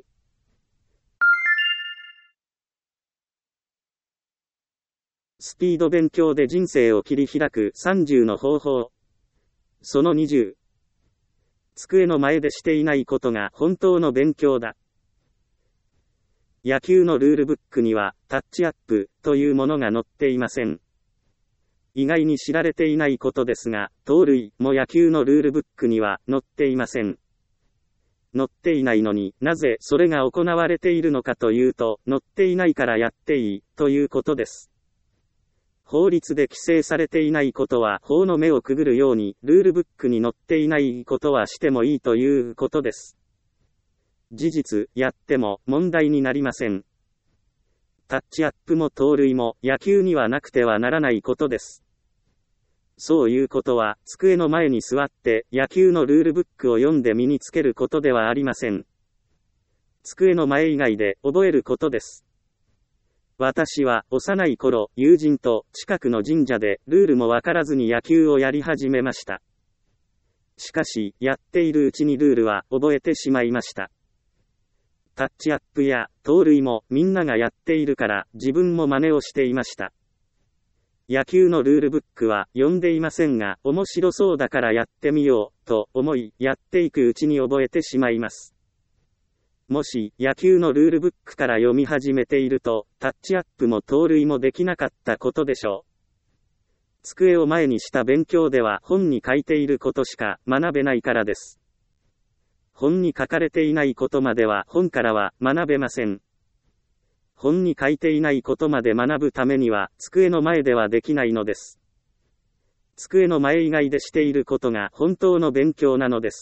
Speaker 1: スピード勉強で人生を切り開くさんじゅうの方法。そのにじゅう。机の前でしていないことが本当の勉強だ。野球のルールブックにはタッチアップというものが載っていません。意外に知られていないことですが、盗塁も野球のルールブックには載っていません。載っていないのになぜそれが行われているのかというと、載っていないからやっていいということです。法律で規制されていないことは法の目をくぐるように、ルールブックに載っていないことはしてもいいということです。事実、やっても問題になりません。タッチアップも盗塁も野球にはなくてはならないことです。そういうことは、机の前に座って野球のルールブックを読んで身につけることではありません。机の前以外で覚えることです。私は幼い頃、友人と近くの神社でルールもわからずに野球をやり始めました。 しかし、やっているうちにルールは覚えてしまいました。タッチアップや盗塁もみんながやっているから自分も真似をしていました。野球のルールブックは読んでいませんが、面白そうだからやってみようと思い、やっていくうちに覚えてしまいます。もし野球のルールブックから読み始めていると、タッチアップも盗塁もできなかったことでしょう。机を前にした勉強では本に書いていることしか学べないからです。本に書かれていないことまでは本からは学べません。本に書いていないことまで学ぶためには机の前ではできないのです。机の前以外でしていることが本当の勉強なのです。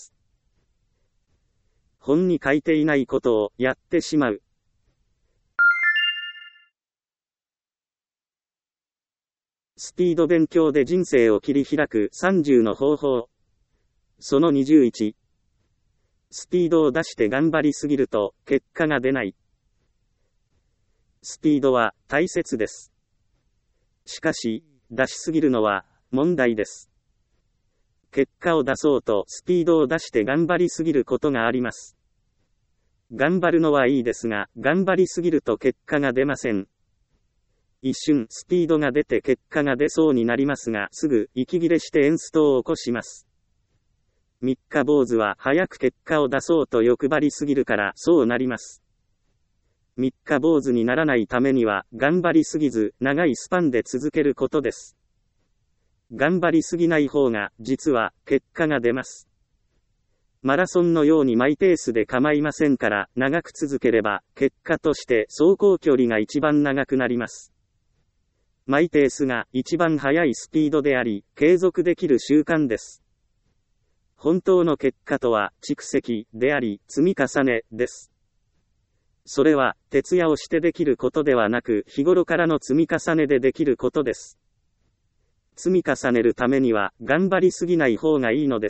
Speaker 1: 本に書いていないことをやってしまう。スピード勉強で人生を切り開くさんじゅうの方法。そのにじゅういち。スピードを出して頑張りすぎると結果が出ない。スピードは大切です。しかし、出しすぎるのは問題です。結果を出そうとスピードを出して頑張りすぎることがあります。頑張るのはいいですが、頑張りすぎると結果が出ません。一瞬スピードが出て結果が出そうになりますが、すぐ息切れしてエンストを起こします。三日坊主は早く結果を出そうと欲張りすぎるからそうなります。三日坊主にならないためには頑張りすぎず長いスパンで続けることです。頑張りすぎない方が実は結果が出ます。マラソンのようにマイペースで構いませんから長く続ければ結果として走行距離が一番長くなります。マイペースが一番速いスピードであり継続できる習慣です。本当の結果とは蓄積であり積み重ねです。それは徹夜をしてできることではなく日頃からの積み重ねでできることです。積み重ねるためには頑張りすぎない方がいいのです。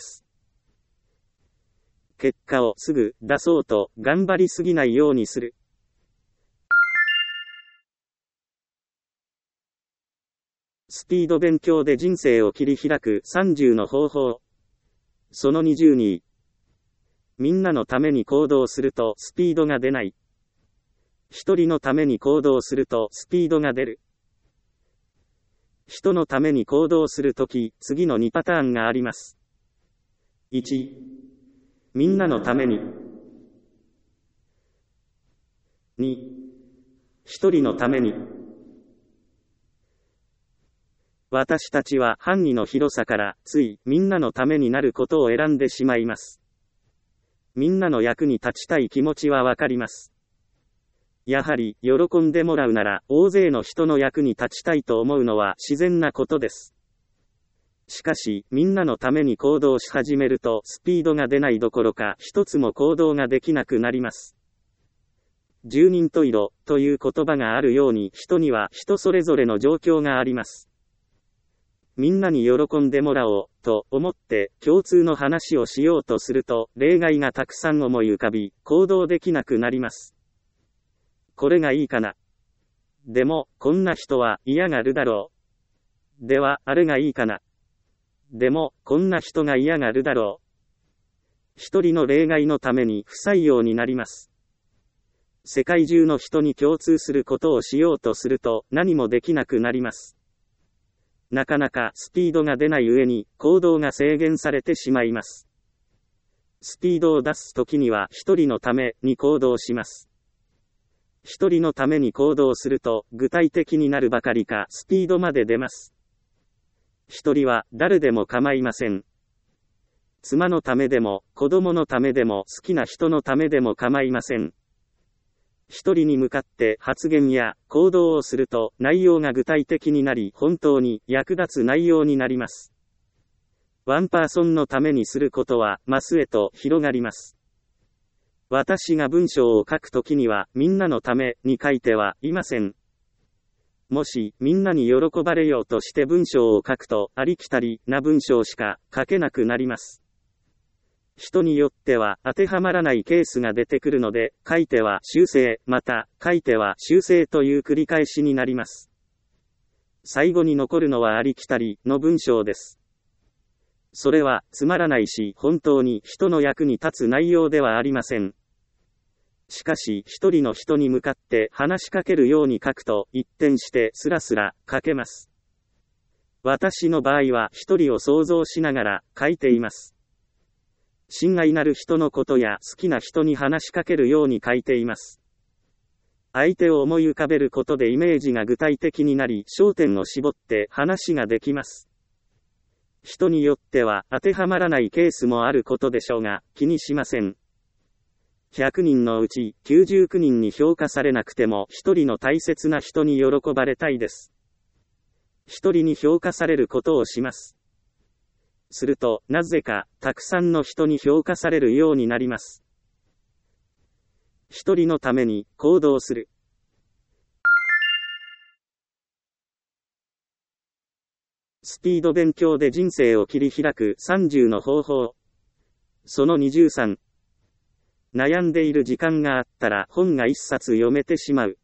Speaker 1: 結果をすぐ出そうと頑張りすぎないようにする。スピード勉強で人生を切り開くさんじゅうの方法。そのにじゅうに。みんなのために行動するとスピードが出ない。一人のために行動するとスピードが出る。人のために行動するとき、次のにパターンがあります。いち、みんなのために。に、一人のために。私たちは範囲の広さからついみんなのためになることを選んでしまいます。みんなの役に立ちたい気持ちはわかります。やはり喜んでもらうなら大勢の人の役に立ちたいと思うのは自然なことです。しかしみんなのために行動し始めるとスピードが出ないどころか一つも行動ができなくなります。十人十色という言葉があるように人には人それぞれの状況があります。みんなに喜んでもらおうと思って共通の話をしようとすると例外がたくさん思い浮かび行動できなくなります。これがいいかな。でもこんな人は嫌がるだろう。ではあれがいいかな。でもこんな人が嫌がるだろう。一人の例外のために不採用になります。世界中の人に共通することをしようとすると何もできなくなります。なかなかスピードが出ない上に行動が制限されてしまいます。スピードを出すときには一人のために行動します。一人のために行動すると具体的になるばかりかスピードまで出ます。一人は誰でも構いません。妻のためでも子供のためでも好きな人のためでも構いません。一人に向かって発言や行動をすると内容が具体的になり本当に役立つ内容になります。ワンパーソンのためにすることはマスへと広がります。私が文章を書くときにはみんなのために書いてはいません。もしみんなに喜ばれようとして文章を書くとありきたりな文章しか書けなくなります。人によっては当てはまらないケースが出てくるので、書いては修正、また書いては修正という繰り返しになります。最後に残るのはありきたりの文章です。 それはつまらないし本当に人の役に立つ内容ではありません。しかし一人の人に向かって話しかけるように書くと一転してスラスラ書けます。私の場合は一人を想像しながら書いています。親愛なる人のことや好きな人に話しかけるように書いています。相手を思い浮かべることでイメージが具体的になり、焦点を絞って話ができます。人によっては当てはまらないケースもあることでしょうが、気にしません。ひゃくにんのうちきゅうじゅうきゅうにんに評価されなくても一人の大切な人に喜ばれたいです。一人に評価されることをします。すると、なぜか、たくさんの人に評価されるようになります。一人のために行動する。スピード勉強で人生を切り開くさんじゅうの方法。そのにじゅうさん。悩んでいる時間があったら本が一冊読めてしまう。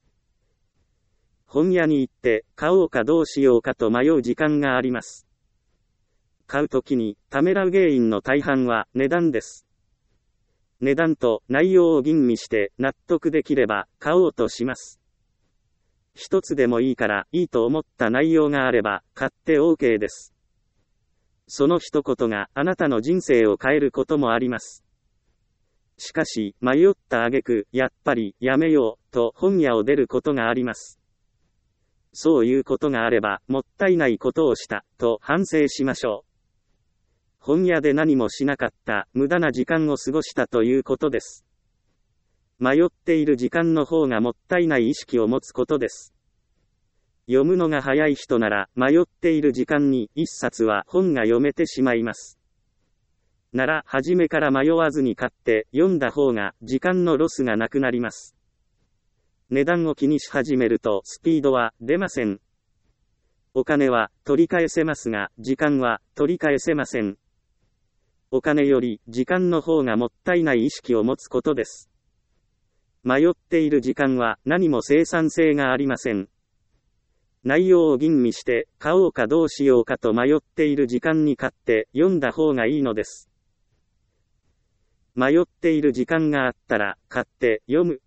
Speaker 1: 本屋に行って買おうかどうしようかと迷う時間があります。買うときにためらう原因の大半は値段です。値段と内容を吟味して納得できれば買おうとします。一つでもいいからいいと思った内容があれば買って OK です。その一言があなたの人生を変えることもあります。しかし迷った挙句やっぱりやめようと本屋を出ることがあります。そういうことがあればもったいないことをしたと反省しましょう。本屋で何もしなかった無駄な時間を過ごしたということです。迷っている時間の方がもったいない意識を持つことです。読むのが早い人なら迷っている時間に一冊は本が読めてしまいます。なら初めから迷わずに買って読んだ方が時間のロスがなくなります。値段を気にし始めるとスピードは出ません。お金は取り返せますが時間は取り返せません。お金より時間の方がもったいない意識を持つことです。迷っている時間は何も生産性がありません。内容を吟味して買おうかどうしようかと迷っている時間に買って読んだ方がいいのです。迷っている時間があったら買って読む。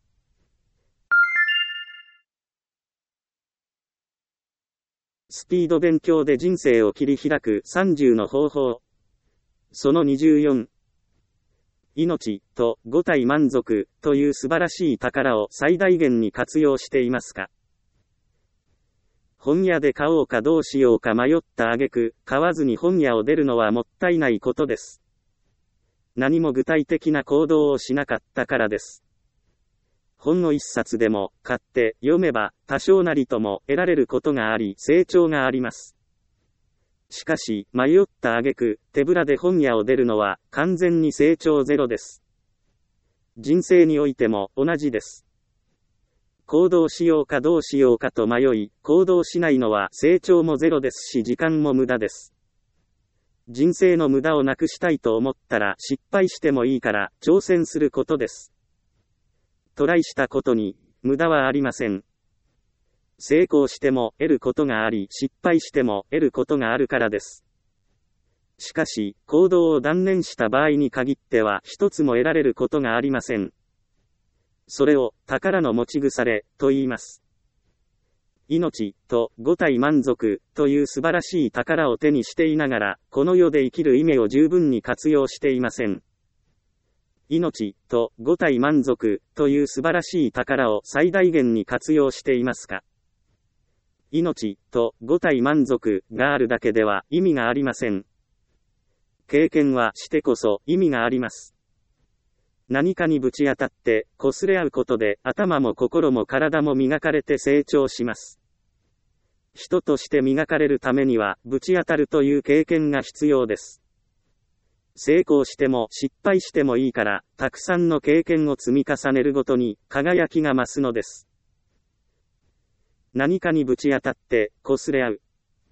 Speaker 1: スピード勉強で人生を切り開くさんじゅうの方法。そのにじゅうよん。命と五体満足という素晴らしい宝を最大限に活用していますか？本屋で買おうかどうしようか迷った挙句、買わずに本屋を出るのはもったいないことです。何も具体的な行動をしなかったからです。本を一冊でも買って読めば多少なりとも得られることがあり成長があります。しかし迷った挙句手ぶらで本屋を出るのは完全に成長ゼロです。人生においても同じです。行動しようかどうしようかと迷い行動しないのは成長もゼロですし時間も無駄です。人生の無駄をなくしたいと思ったら失敗してもいいから挑戦することです。トライしたことに無駄はありません。成功しても得ることがあり失敗しても得ることがあるからです。しかし行動を断念した場合に限っては一つも得られることがありません。それを宝の持ち腐れと言います。命と五体満足という素晴らしい宝を手にしていながらこの世で生きる意味を十分に活用していません。命と五体満足という素晴らしい宝を最大限に活用していますか？命と五体満足があるだけでは意味がありません。経験はしてこそ意味があります。何かにぶち当たって擦れ合うことで頭も心も体も磨かれて成長します。人として磨かれるためにはぶち当たるという経験が必要です。成功しても失敗してもいいからたくさんの経験を積み重ねるごとに輝きが増すのです。何かにぶち当たって擦れ合う。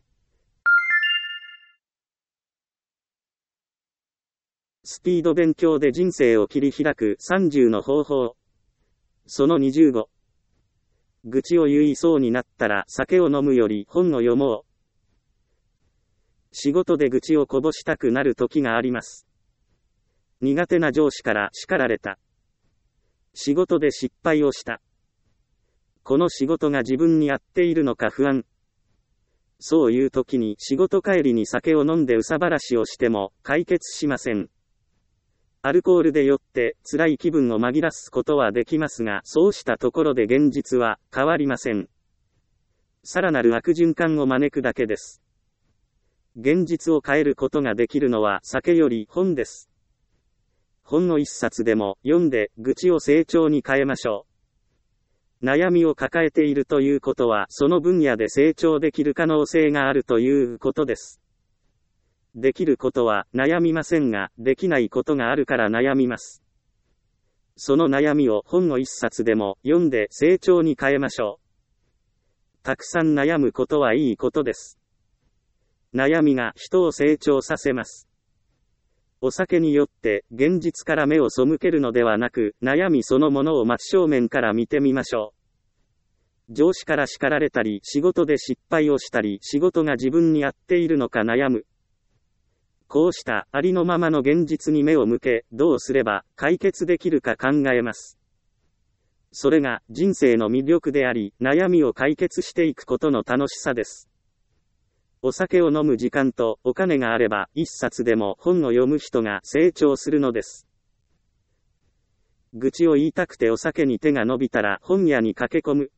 Speaker 1: スピード勉強で人生を切り開くさんじゅうの方法。そのにじゅうご。愚痴を言いそうになったら酒を飲むより本を読もう。 仕事で愚痴をこぼしたくなる時があります。苦手な上司から叱られた。仕事で失敗をした。この仕事が自分に合っているのか不安。そういう時に仕事帰りに酒を飲んで憂さ晴らしをしても解決しません。アルコールで酔って辛い気分を紛らすことはできますが、そうしたところで現実は変わりません。さらなる悪循環を招くだけです。現実を変えることができるのは酒より本です。本の一冊でも読んで愚痴を成長に変えましょう。悩みを抱えているということはその分野で成長できる可能性があるということです。できることは悩みませんが、できないことがあるから悩みます。その悩みを本の一冊でも読んで成長に変えましょう。たくさん悩むことはいいことです。悩みが人を成長させます。お酒によって現実から目を背けるのではなく、悩みそのものを真正面から見てみましょう。上司から叱られたり、仕事で失敗をしたり、仕事が自分に合っているのか悩む。こうしたありのままの現実に目を向け、どうすれば解決できるか考えます。それが人生の魅力であり、悩みを解決していくことの楽しさです。お酒を飲む時間とお金があれば、一冊でも本を読む人が成長するのです。愚痴を言いたくてお酒に手が伸びたら本屋に駆け込む。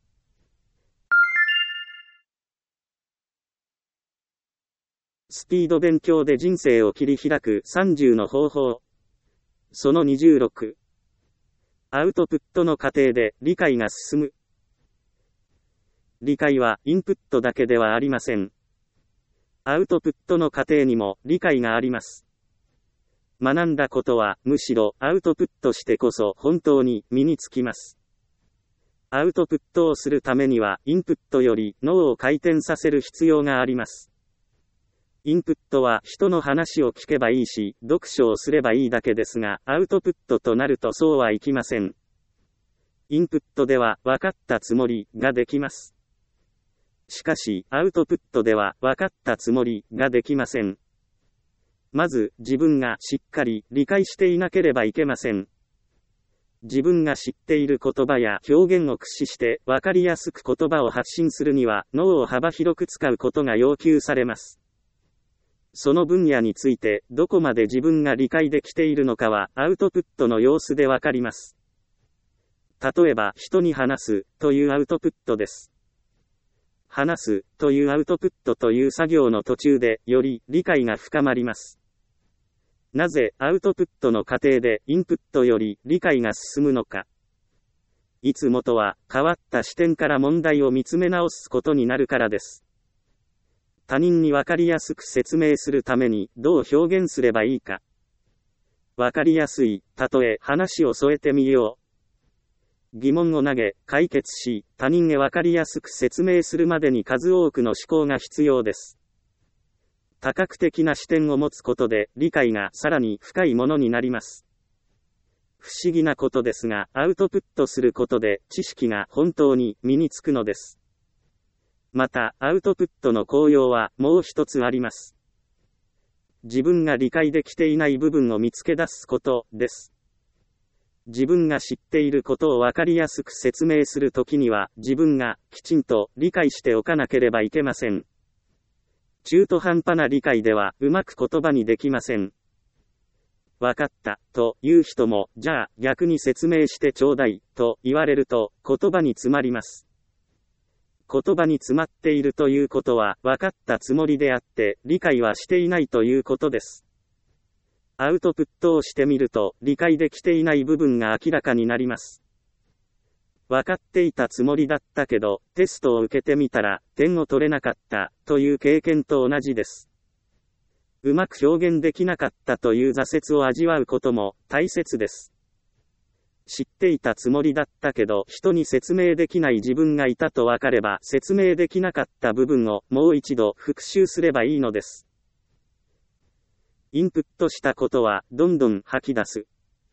Speaker 1: スピード勉強で人生を切り開くさんじゅうの方法。そのにじゅうろく。アウトプットの過程で理解が進む。理解はインプットだけではありません。アウトプットの過程にも理解があります。学んだことはむしろアウトプットしてこそ本当に身につきます。アウトプットをするためにはインプットより脳を回転させる必要があります。インプットは人の話を聞けばいいし、読書をすればいいだけですが、アウトプットとなるとそうはいきません。インプットでは分かったつもりができます。しかし、アウトプットでは分かったつもりができません。まず、自分がしっかり理解していなければいけません。自分が知っている言葉や表現を駆使して分かりやすく言葉を発信するには、脳を幅広く使うことが要求されます。その分野についてどこまで自分が理解できているのかはアウトプットの様子でわかります。例えば人に話すというアウトプットです。話すというアウトプットという作業の途中でより理解が深まります。なぜアウトプットの過程でインプットより理解が進むのか。いつもとは変わった視点から問題を見つめ直すことになるからです。他人に分かりやすく説明するためにどう表現すればいいか。分かりやすい例え話を添えてみよう。疑問を投げ解決し、他人へ分かりやすく説明するまでに数多くの思考が必要です。多角的な視点を持つことで理解がさらに深いものになります。不思議なことですが、アウトプットすることで知識が本当に身につくのです。また、アウトプットの効用はもう一つあります。自分が理解できていない部分を見つけ出すことです。自分が知っていることを分かりやすく説明するときには、自分がきちんと理解しておかなければいけません。中途半端な理解ではうまく言葉にできません。分かったという人も、じゃあ逆に説明してちょうだいと言われると言葉に詰まります。言葉に詰まっているということは分かったつもりであって理解はしていないということです。アウトプットをしてみると理解できていない部分が明らかになります。分かっていたつもりだったけどテストを受けてみたら点を取れなかったという経験と同じです。うまく表現できなかったという挫折を味わうことも大切です。知っていたつもりだったけど人に説明できない自分がいたと分かれば説明できなかった部分をもう一度復習すればいいのです。インプットしたことはどんどん吐き出す。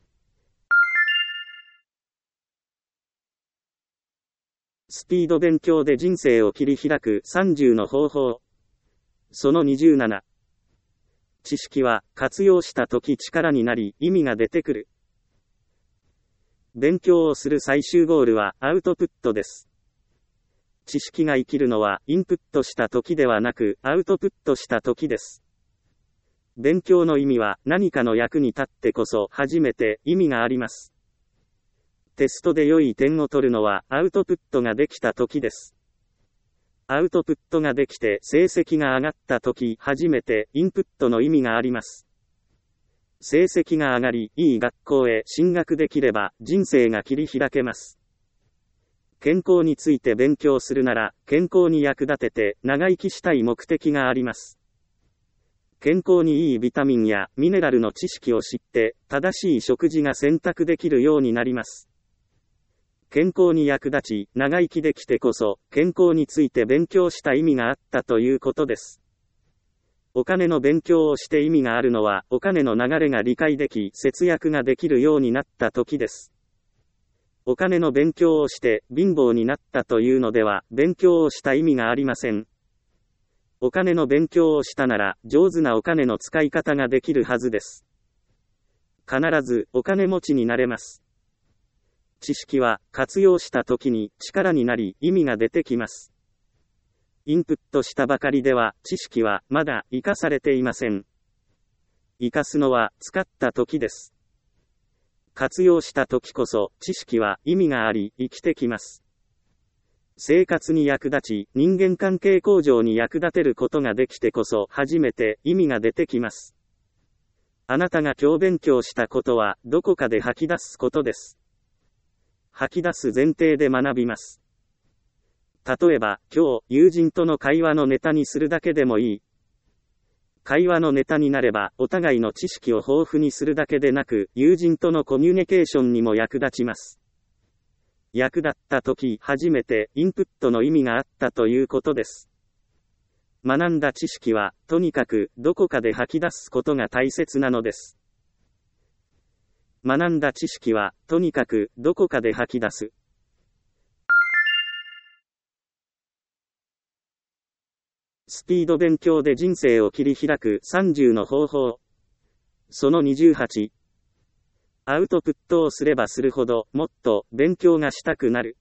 Speaker 1: スピード勉強で人生を切り開くさんじゅうの方法。そのにじゅうなな。 知識は活用したとき力になり意味が出てくる。勉強をする最終ゴールはアウトプットです。知識が生きるのはインプットしたときではなくアウトプットしたときです。勉強の意味は何かの役に立ってこそ初めて意味があります。テストで良い点を取るのはアウトプットができたときです。アウトプットができて成績が上がったとき初めてインプットの意味があります。成績が上がり、いい学校へ進学できれば人生が切り開けます。健康について勉強するなら、健康に役立てて長生きしたい目的があります。健康にいいビタミンやミネラルの知識を知って、正しい食事が選択できるようになります。健康に役立ち、長生きできてこそ、健康について勉強した意味があったということです。お金の勉強をして意味があるのは、お金の流れが理解でき、節約ができるようになった時です。お金の勉強をして貧乏になったというのでは、勉強をした意味がありません。お金の勉強をしたなら、上手なお金の使い方ができるはずです。必ずお金持ちになれます。知識は活用した時に力になり意味が出てきます。インプットしたばかりでは知識はまだ活かされていません。活かすのは使った時です。活用した時こそ知識は意味があり生きてきます。生活に役立ち人間関係向上に役立てることができてこそ初めて意味が出てきます。あなたが今日勉強したことはどこかで吐き出すことです。吐き出す前提で学びます。例えば、今日、友人との会話のネタにするだけでもいい。会話のネタになれば、お互いの知識を豊富にするだけでなく、友人とのコミュニケーションにも役立ちます。役立ったとき、初めてインプットの意味があったということです。学んだ知識は、とにかく、どこかで吐き出すことが大切なのです。学んだ知識は、とにかく、どこかで吐き出す。スピード勉強で人生を切り開くさんじゅうの方法。そのにじゅうはち。アウトプットをすればするほど、もっと勉強がしたくなる。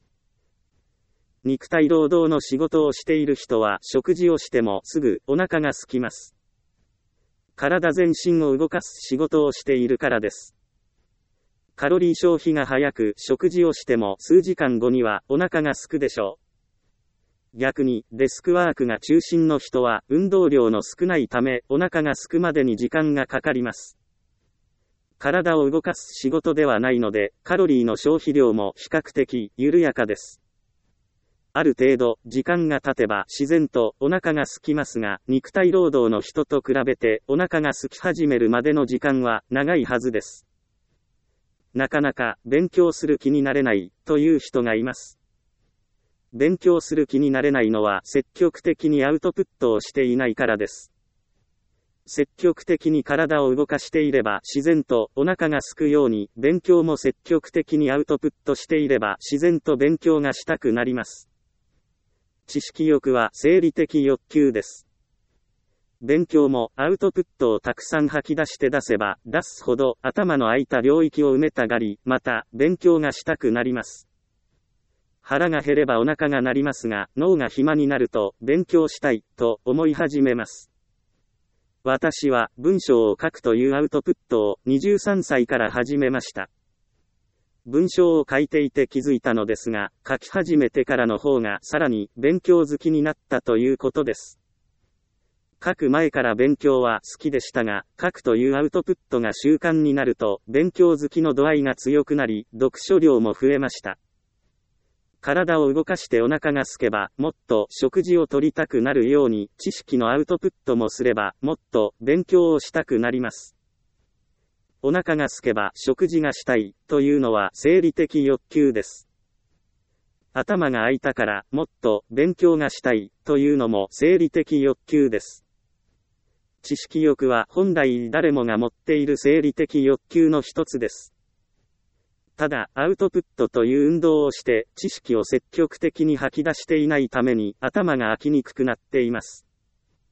Speaker 1: 肉体労働の仕事をしている人は食事をしてもすぐお腹が空きます。体全身を動かす仕事をしているからです。カロリー消費が早く食事をしても数時間後にはお腹が空くでしょう。逆に、デスクワークが中心の人は、運動量の少ないため、お腹が空くまでに時間がかかります。体を動かす仕事ではないので、カロリーの消費量も比較的、緩やかです。ある程度、時間が経てば自然とお腹が空きますが、肉体労働の人と比べて、お腹が空き始めるまでの時間は、長いはずです。なかなか、勉強する気になれない、という人がいます。勉強する気になれないのは積極的にアウトプットをしていないからです。積極的に体を動かしていれば自然とお腹が空くように、勉強も積極的にアウトプットしていれば自然と勉強がしたくなります。知識欲は生理的欲求です。勉強もアウトプットをたくさん吐き出して出せば出すほど頭の空いた領域を埋めたがり、また勉強がしたくなります。腹が減ればお腹が鳴りますが、脳が暇になると、勉強したい、と思い始めます。私は、文章を書くというアウトプットをにじゅうさんさいから始めました。文章を書いていて気づいたのですが、書き始めてからの方がさらに勉強好きになったということです。書く前から勉強は好きでしたが、書くというアウトプットが習慣になると、勉強好きの度合いが強くなり、読書量も増えました。体を動かしてお腹が空けば、もっと食事をとりたくなるように、知識のアウトプットもすれば、もっと勉強をしたくなります。お腹が空けば食事がしたい、というのは生理的欲求です。頭が空いたから、もっと勉強がしたい、というのも生理的欲求です。知識欲は本来誰もが持っている生理的欲求の一つです。ただ、アウトプットという運動をして、知識を積極的に吐き出していないために、頭が空きにくくなっています。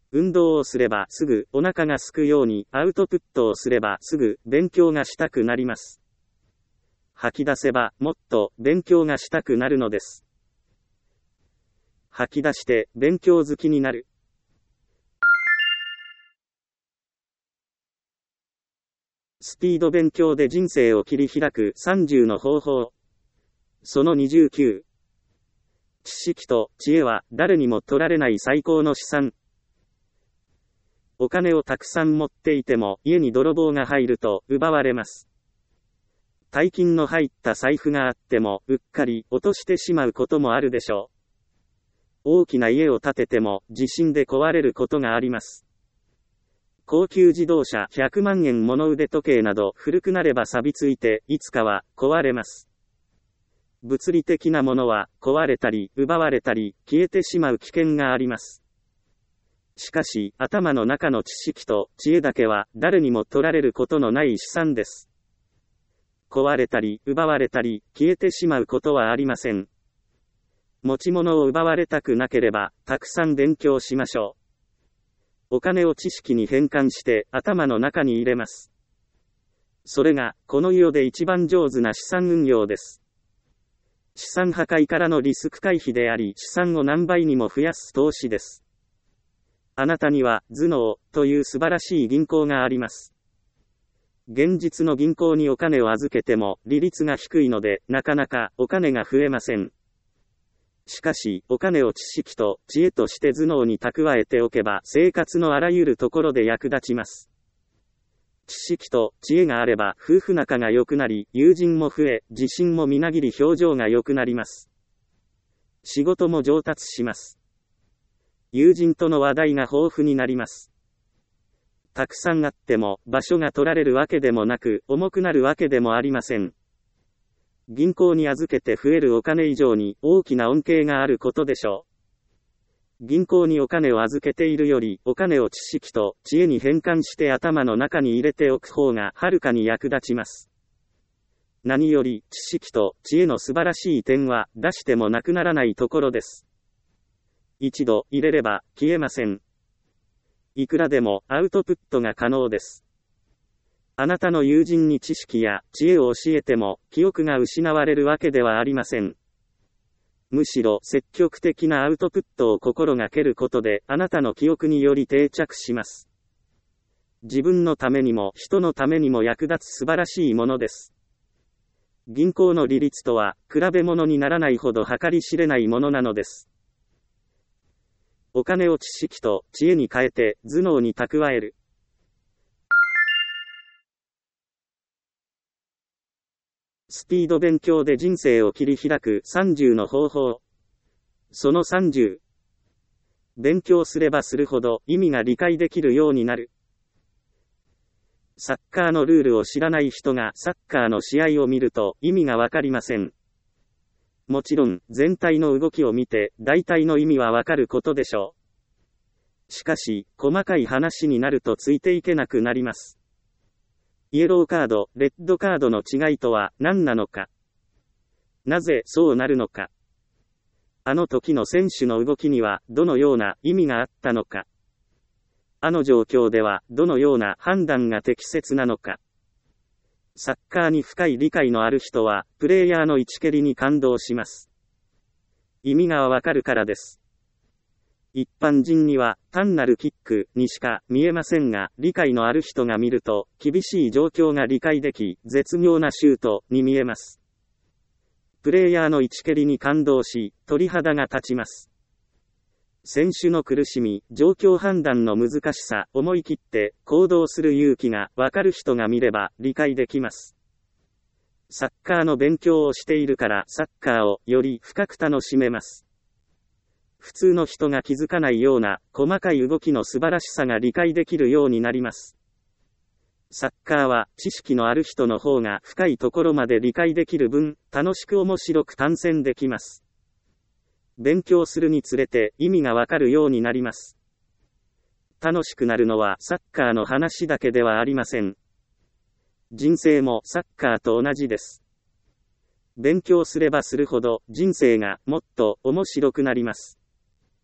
Speaker 1: 運動をすればすぐお腹が空くようにアウトプットをすればすぐ勉強がしたくなります。吐き出せばもっと勉強がしたくなるのです。吐き出して勉強好きになる。スピード勉強で人生を切り開くさんじゅうの方法。そのにじゅうきゅう。知識と知恵は誰にも取られない最高の資産。お金をたくさん持っていても家に泥棒が入ると奪われます。大金の入った財布があってもうっかり落としてしまうこともあるでしょう。大きな家を建てても地震で壊れることがあります。高級自動車ひゃくまんえん物腕時計など古くなれば錆びついていつかは壊れます。物理的なものは壊れたり奪われたり消えてしまう危険があります。しかし頭の中の知識と知恵だけは誰にも取られることのない資産です。壊れたり奪われたり消えてしまうことはありません。持ち物を奪われたくなければたくさん勉強しましょう。お金を知識に変換して頭の中に入れます。それがこの世で一番上手な資産運用です。資産破壊からのリスク回避であり、資産を何倍にも増やす投資です。あなたには頭脳という素晴らしい銀行があります。現実の銀行にお金を預けても利率が低いのでなかなかお金が増えません。しかし、お金を知識と知恵として頭脳に蓄えておけば生活のあらゆるところで役立ちます。知識と知恵があれば夫婦仲が良くなり、友人も増え、自信もみなぎり表情が良くなります。仕事も上達します。友人との話題が豊富になります。たくさんあっても場所が取られるわけでもなく、重くなるわけでもありません。銀行に預けて増えるお金以上に大きな恩恵があることでしょう。銀行にお金を預けているより、お金を知識と知恵に変換して頭の中に入れておく方がはるかに役立ちます。何より知識と知恵の素晴らしい点は出してもなくならないところです。一度入れれば消えません。いくらでもアウトプットが可能です。あなたの友人に知識や知恵を教えても記憶が失われるわけではありません。むしろ積極的なアウトプットを心がけることであなたの記憶により定着します。自分のためにも人のためにも役立つ素晴らしいものです。銀行の利率とは比べ物にならないほど計り知れないものなのです。お金を知識と知恵に変えて頭脳に蓄える。スピード勉強で人生を切り開くさんじゅうの方法。そのさんじゅう。勉強すればするほど意味が理解できるようになる。サッカーのルールを知らない人がサッカーの試合を見ると意味がわかりません。もちろん全体の動きを見て大体の意味はわかることでしょう。しかし細かい話になるとついていけなくなります。イエローカード、レッドカードの違いとは何なのか。なぜそうなるのか。あの時の選手の動きにはどのような意味があったのか。あの状況ではどのような判断が適切なのか。サッカーに深い理解のある人はプレイヤーの位置蹴りに感動します。意味がわかるからです。一般人には単なるキックにしか見えませんが、理解のある人が見ると厳しい状況が理解でき、絶妙なシュートに見えます。プレイヤーの位置蹴りに感動し、鳥肌が立ちます。選手の苦しみ、状況判断の難しさ、思い切って行動する勇気がわかる人が見れば理解できます。サッカーの勉強をしているからサッカーをより深く楽しめます。普通の人が気づかないような細かい動きの素晴らしさが理解できるようになります。サッカーは知識のある人の方が深いところまで理解できる分、楽しく面白く観戦できます。勉強するにつれて意味がわかるようになります。楽しくなるのはサッカーの話だけではありません。人生もサッカーと同じです。勉強すればするほど人生がもっと面白くなります。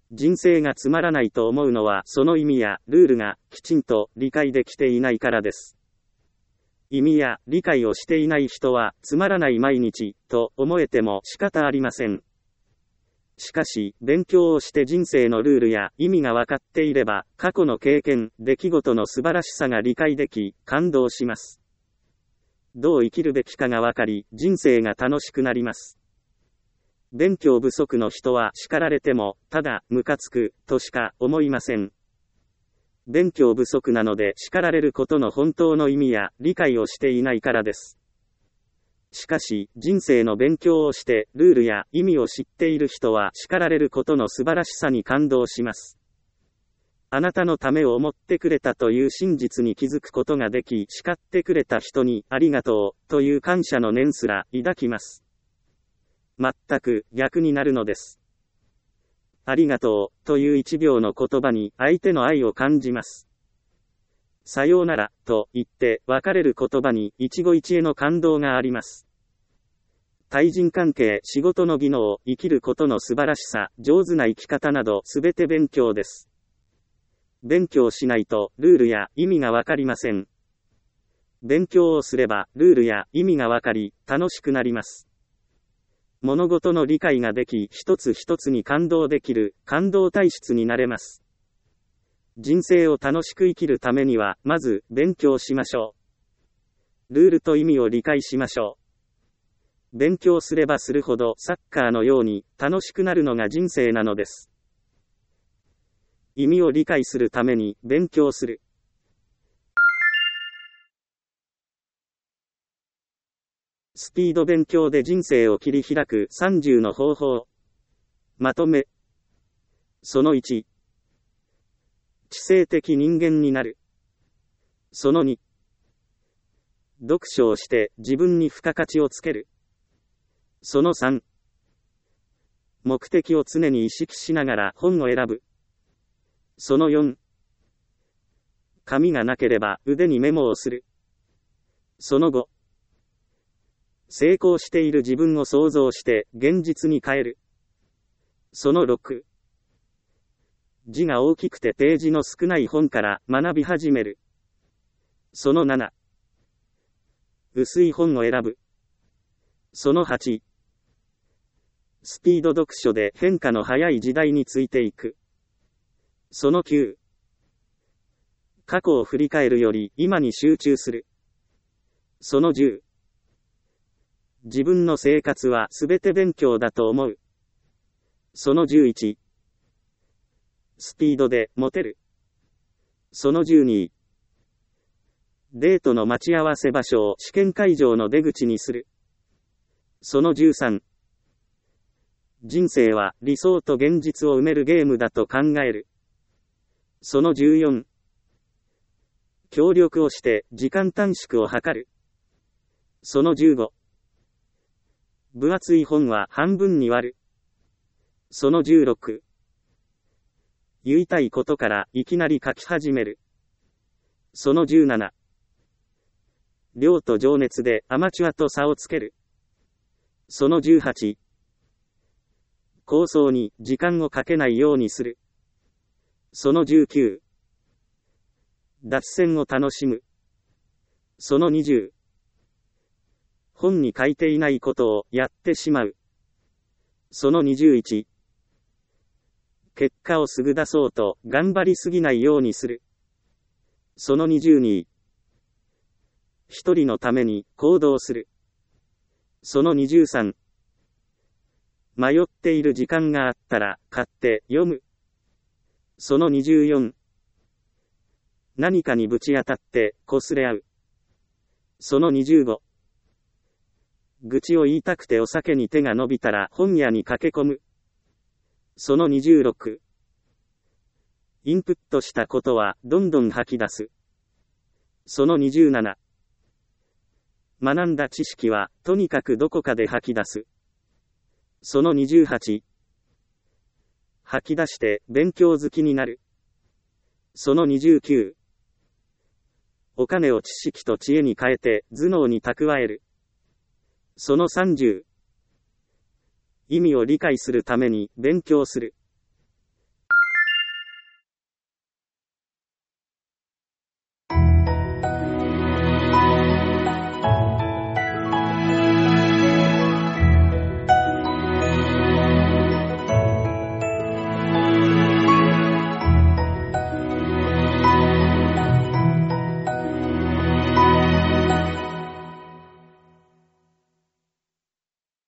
Speaker 1: 人生がつまらないと思うのはその意味やルールがきちんと理解できていないからです。意味や理解をしていない人はつまらない毎日と思えても仕方ありません。しかし、勉強をして人生のルールや意味が分かっていれば、過去の経験、出来事の素晴らしさが理解でき、感動します。どう生きるべきかが分かり、人生が楽しくなります。勉強不足の人は叱られても、ただ、ムカつく、としか思いません。勉強不足なので叱られることの本当の意味や理解をしていないからです。しかし、人生の勉強をして、ルールや意味を知っている人は叱られることの素晴らしさに感動します。あなたのためを思ってくれたという真実に気づくことができ、叱ってくれた人にありがとうという感謝の念すら抱きます。全く逆になるのです。ありがとうという一秒の言葉に相手の愛を感じます。さようならと言って別れる言葉に一期一会の感動があります。対人関係、仕事の技能、生きることの素晴らしさ、上手な生き方などすべて勉強です。勉強しないとルールや意味がわかりません。勉強をすればルールや意味がわかり、楽しくなります。物事の理解ができ、一つ一つに感動できる、感動体質になれます。人生を楽しく生きるためには、まず、勉強しましょう。ルールと意味を理解しましょう。勉強すればするほど、サッカーのように、楽しくなるのが人生なのです。意味を理解するために、勉強する。スピード勉強で人生を切り開くさんじゅうの方法。まとめ。そのいち。知性的人間になる。そのに。読書をして自分に付加価値をつける。そのさん。目的を常に意識しながら本を選ぶ。そのよん。紙がなければ腕にメモをする。そのご。成功している自分を想像して現実に変える。そのろく。字が大きくてページの少ない本から学び始める。そのなな。薄い本を選ぶ。そのはち。スピード読書で変化の早い時代についていく。そのきゅう。過去を振り返るより今に集中する。そのじゅう。自分の生活はすべて勉強だと思う。そのじゅういち。スピードでモテる。そのじゅうに。デートの待ち合わせ場所を試験会場の出口にする。そのじゅうさん。人生は理想と現実を埋めるゲームだと考える。そのじゅうよん。協力をして時間短縮を図る。そのじゅうご。分厚い本は半分に割る。そのじゅうろく。言いたいことからいきなり書き始める。そのじゅうなな。量と情熱でアマチュアと差をつける。そのじゅうはち。構想に時間をかけないようにする。そのじゅうきゅう。脱線を楽しむ。そのにじゅう。本に書いていないことをやってしまう。そのにじゅういち。結果をすぐ出そうと頑張りすぎないようにする。そのにじゅうに。一人のために行動する。そのにじゅうさん。迷っている時間があったら買って読む。そのにじゅうよん。何かにぶち当たって擦れ合う。そのにじゅうご。愚痴を言いたくてお酒に手が伸びたら本屋に駆け込む。そのにじゅうろく。インプットしたことはどんどん吐き出す。そのにじゅうなな。学んだ知識はとにかくどこかで吐き出す。そのにじゅうはち。吐き出して勉強好きになる。そのにじゅうきゅう。お金を知識と知恵に変えて頭脳に蓄える。そのさんじゅう。意味を理解するために勉強する。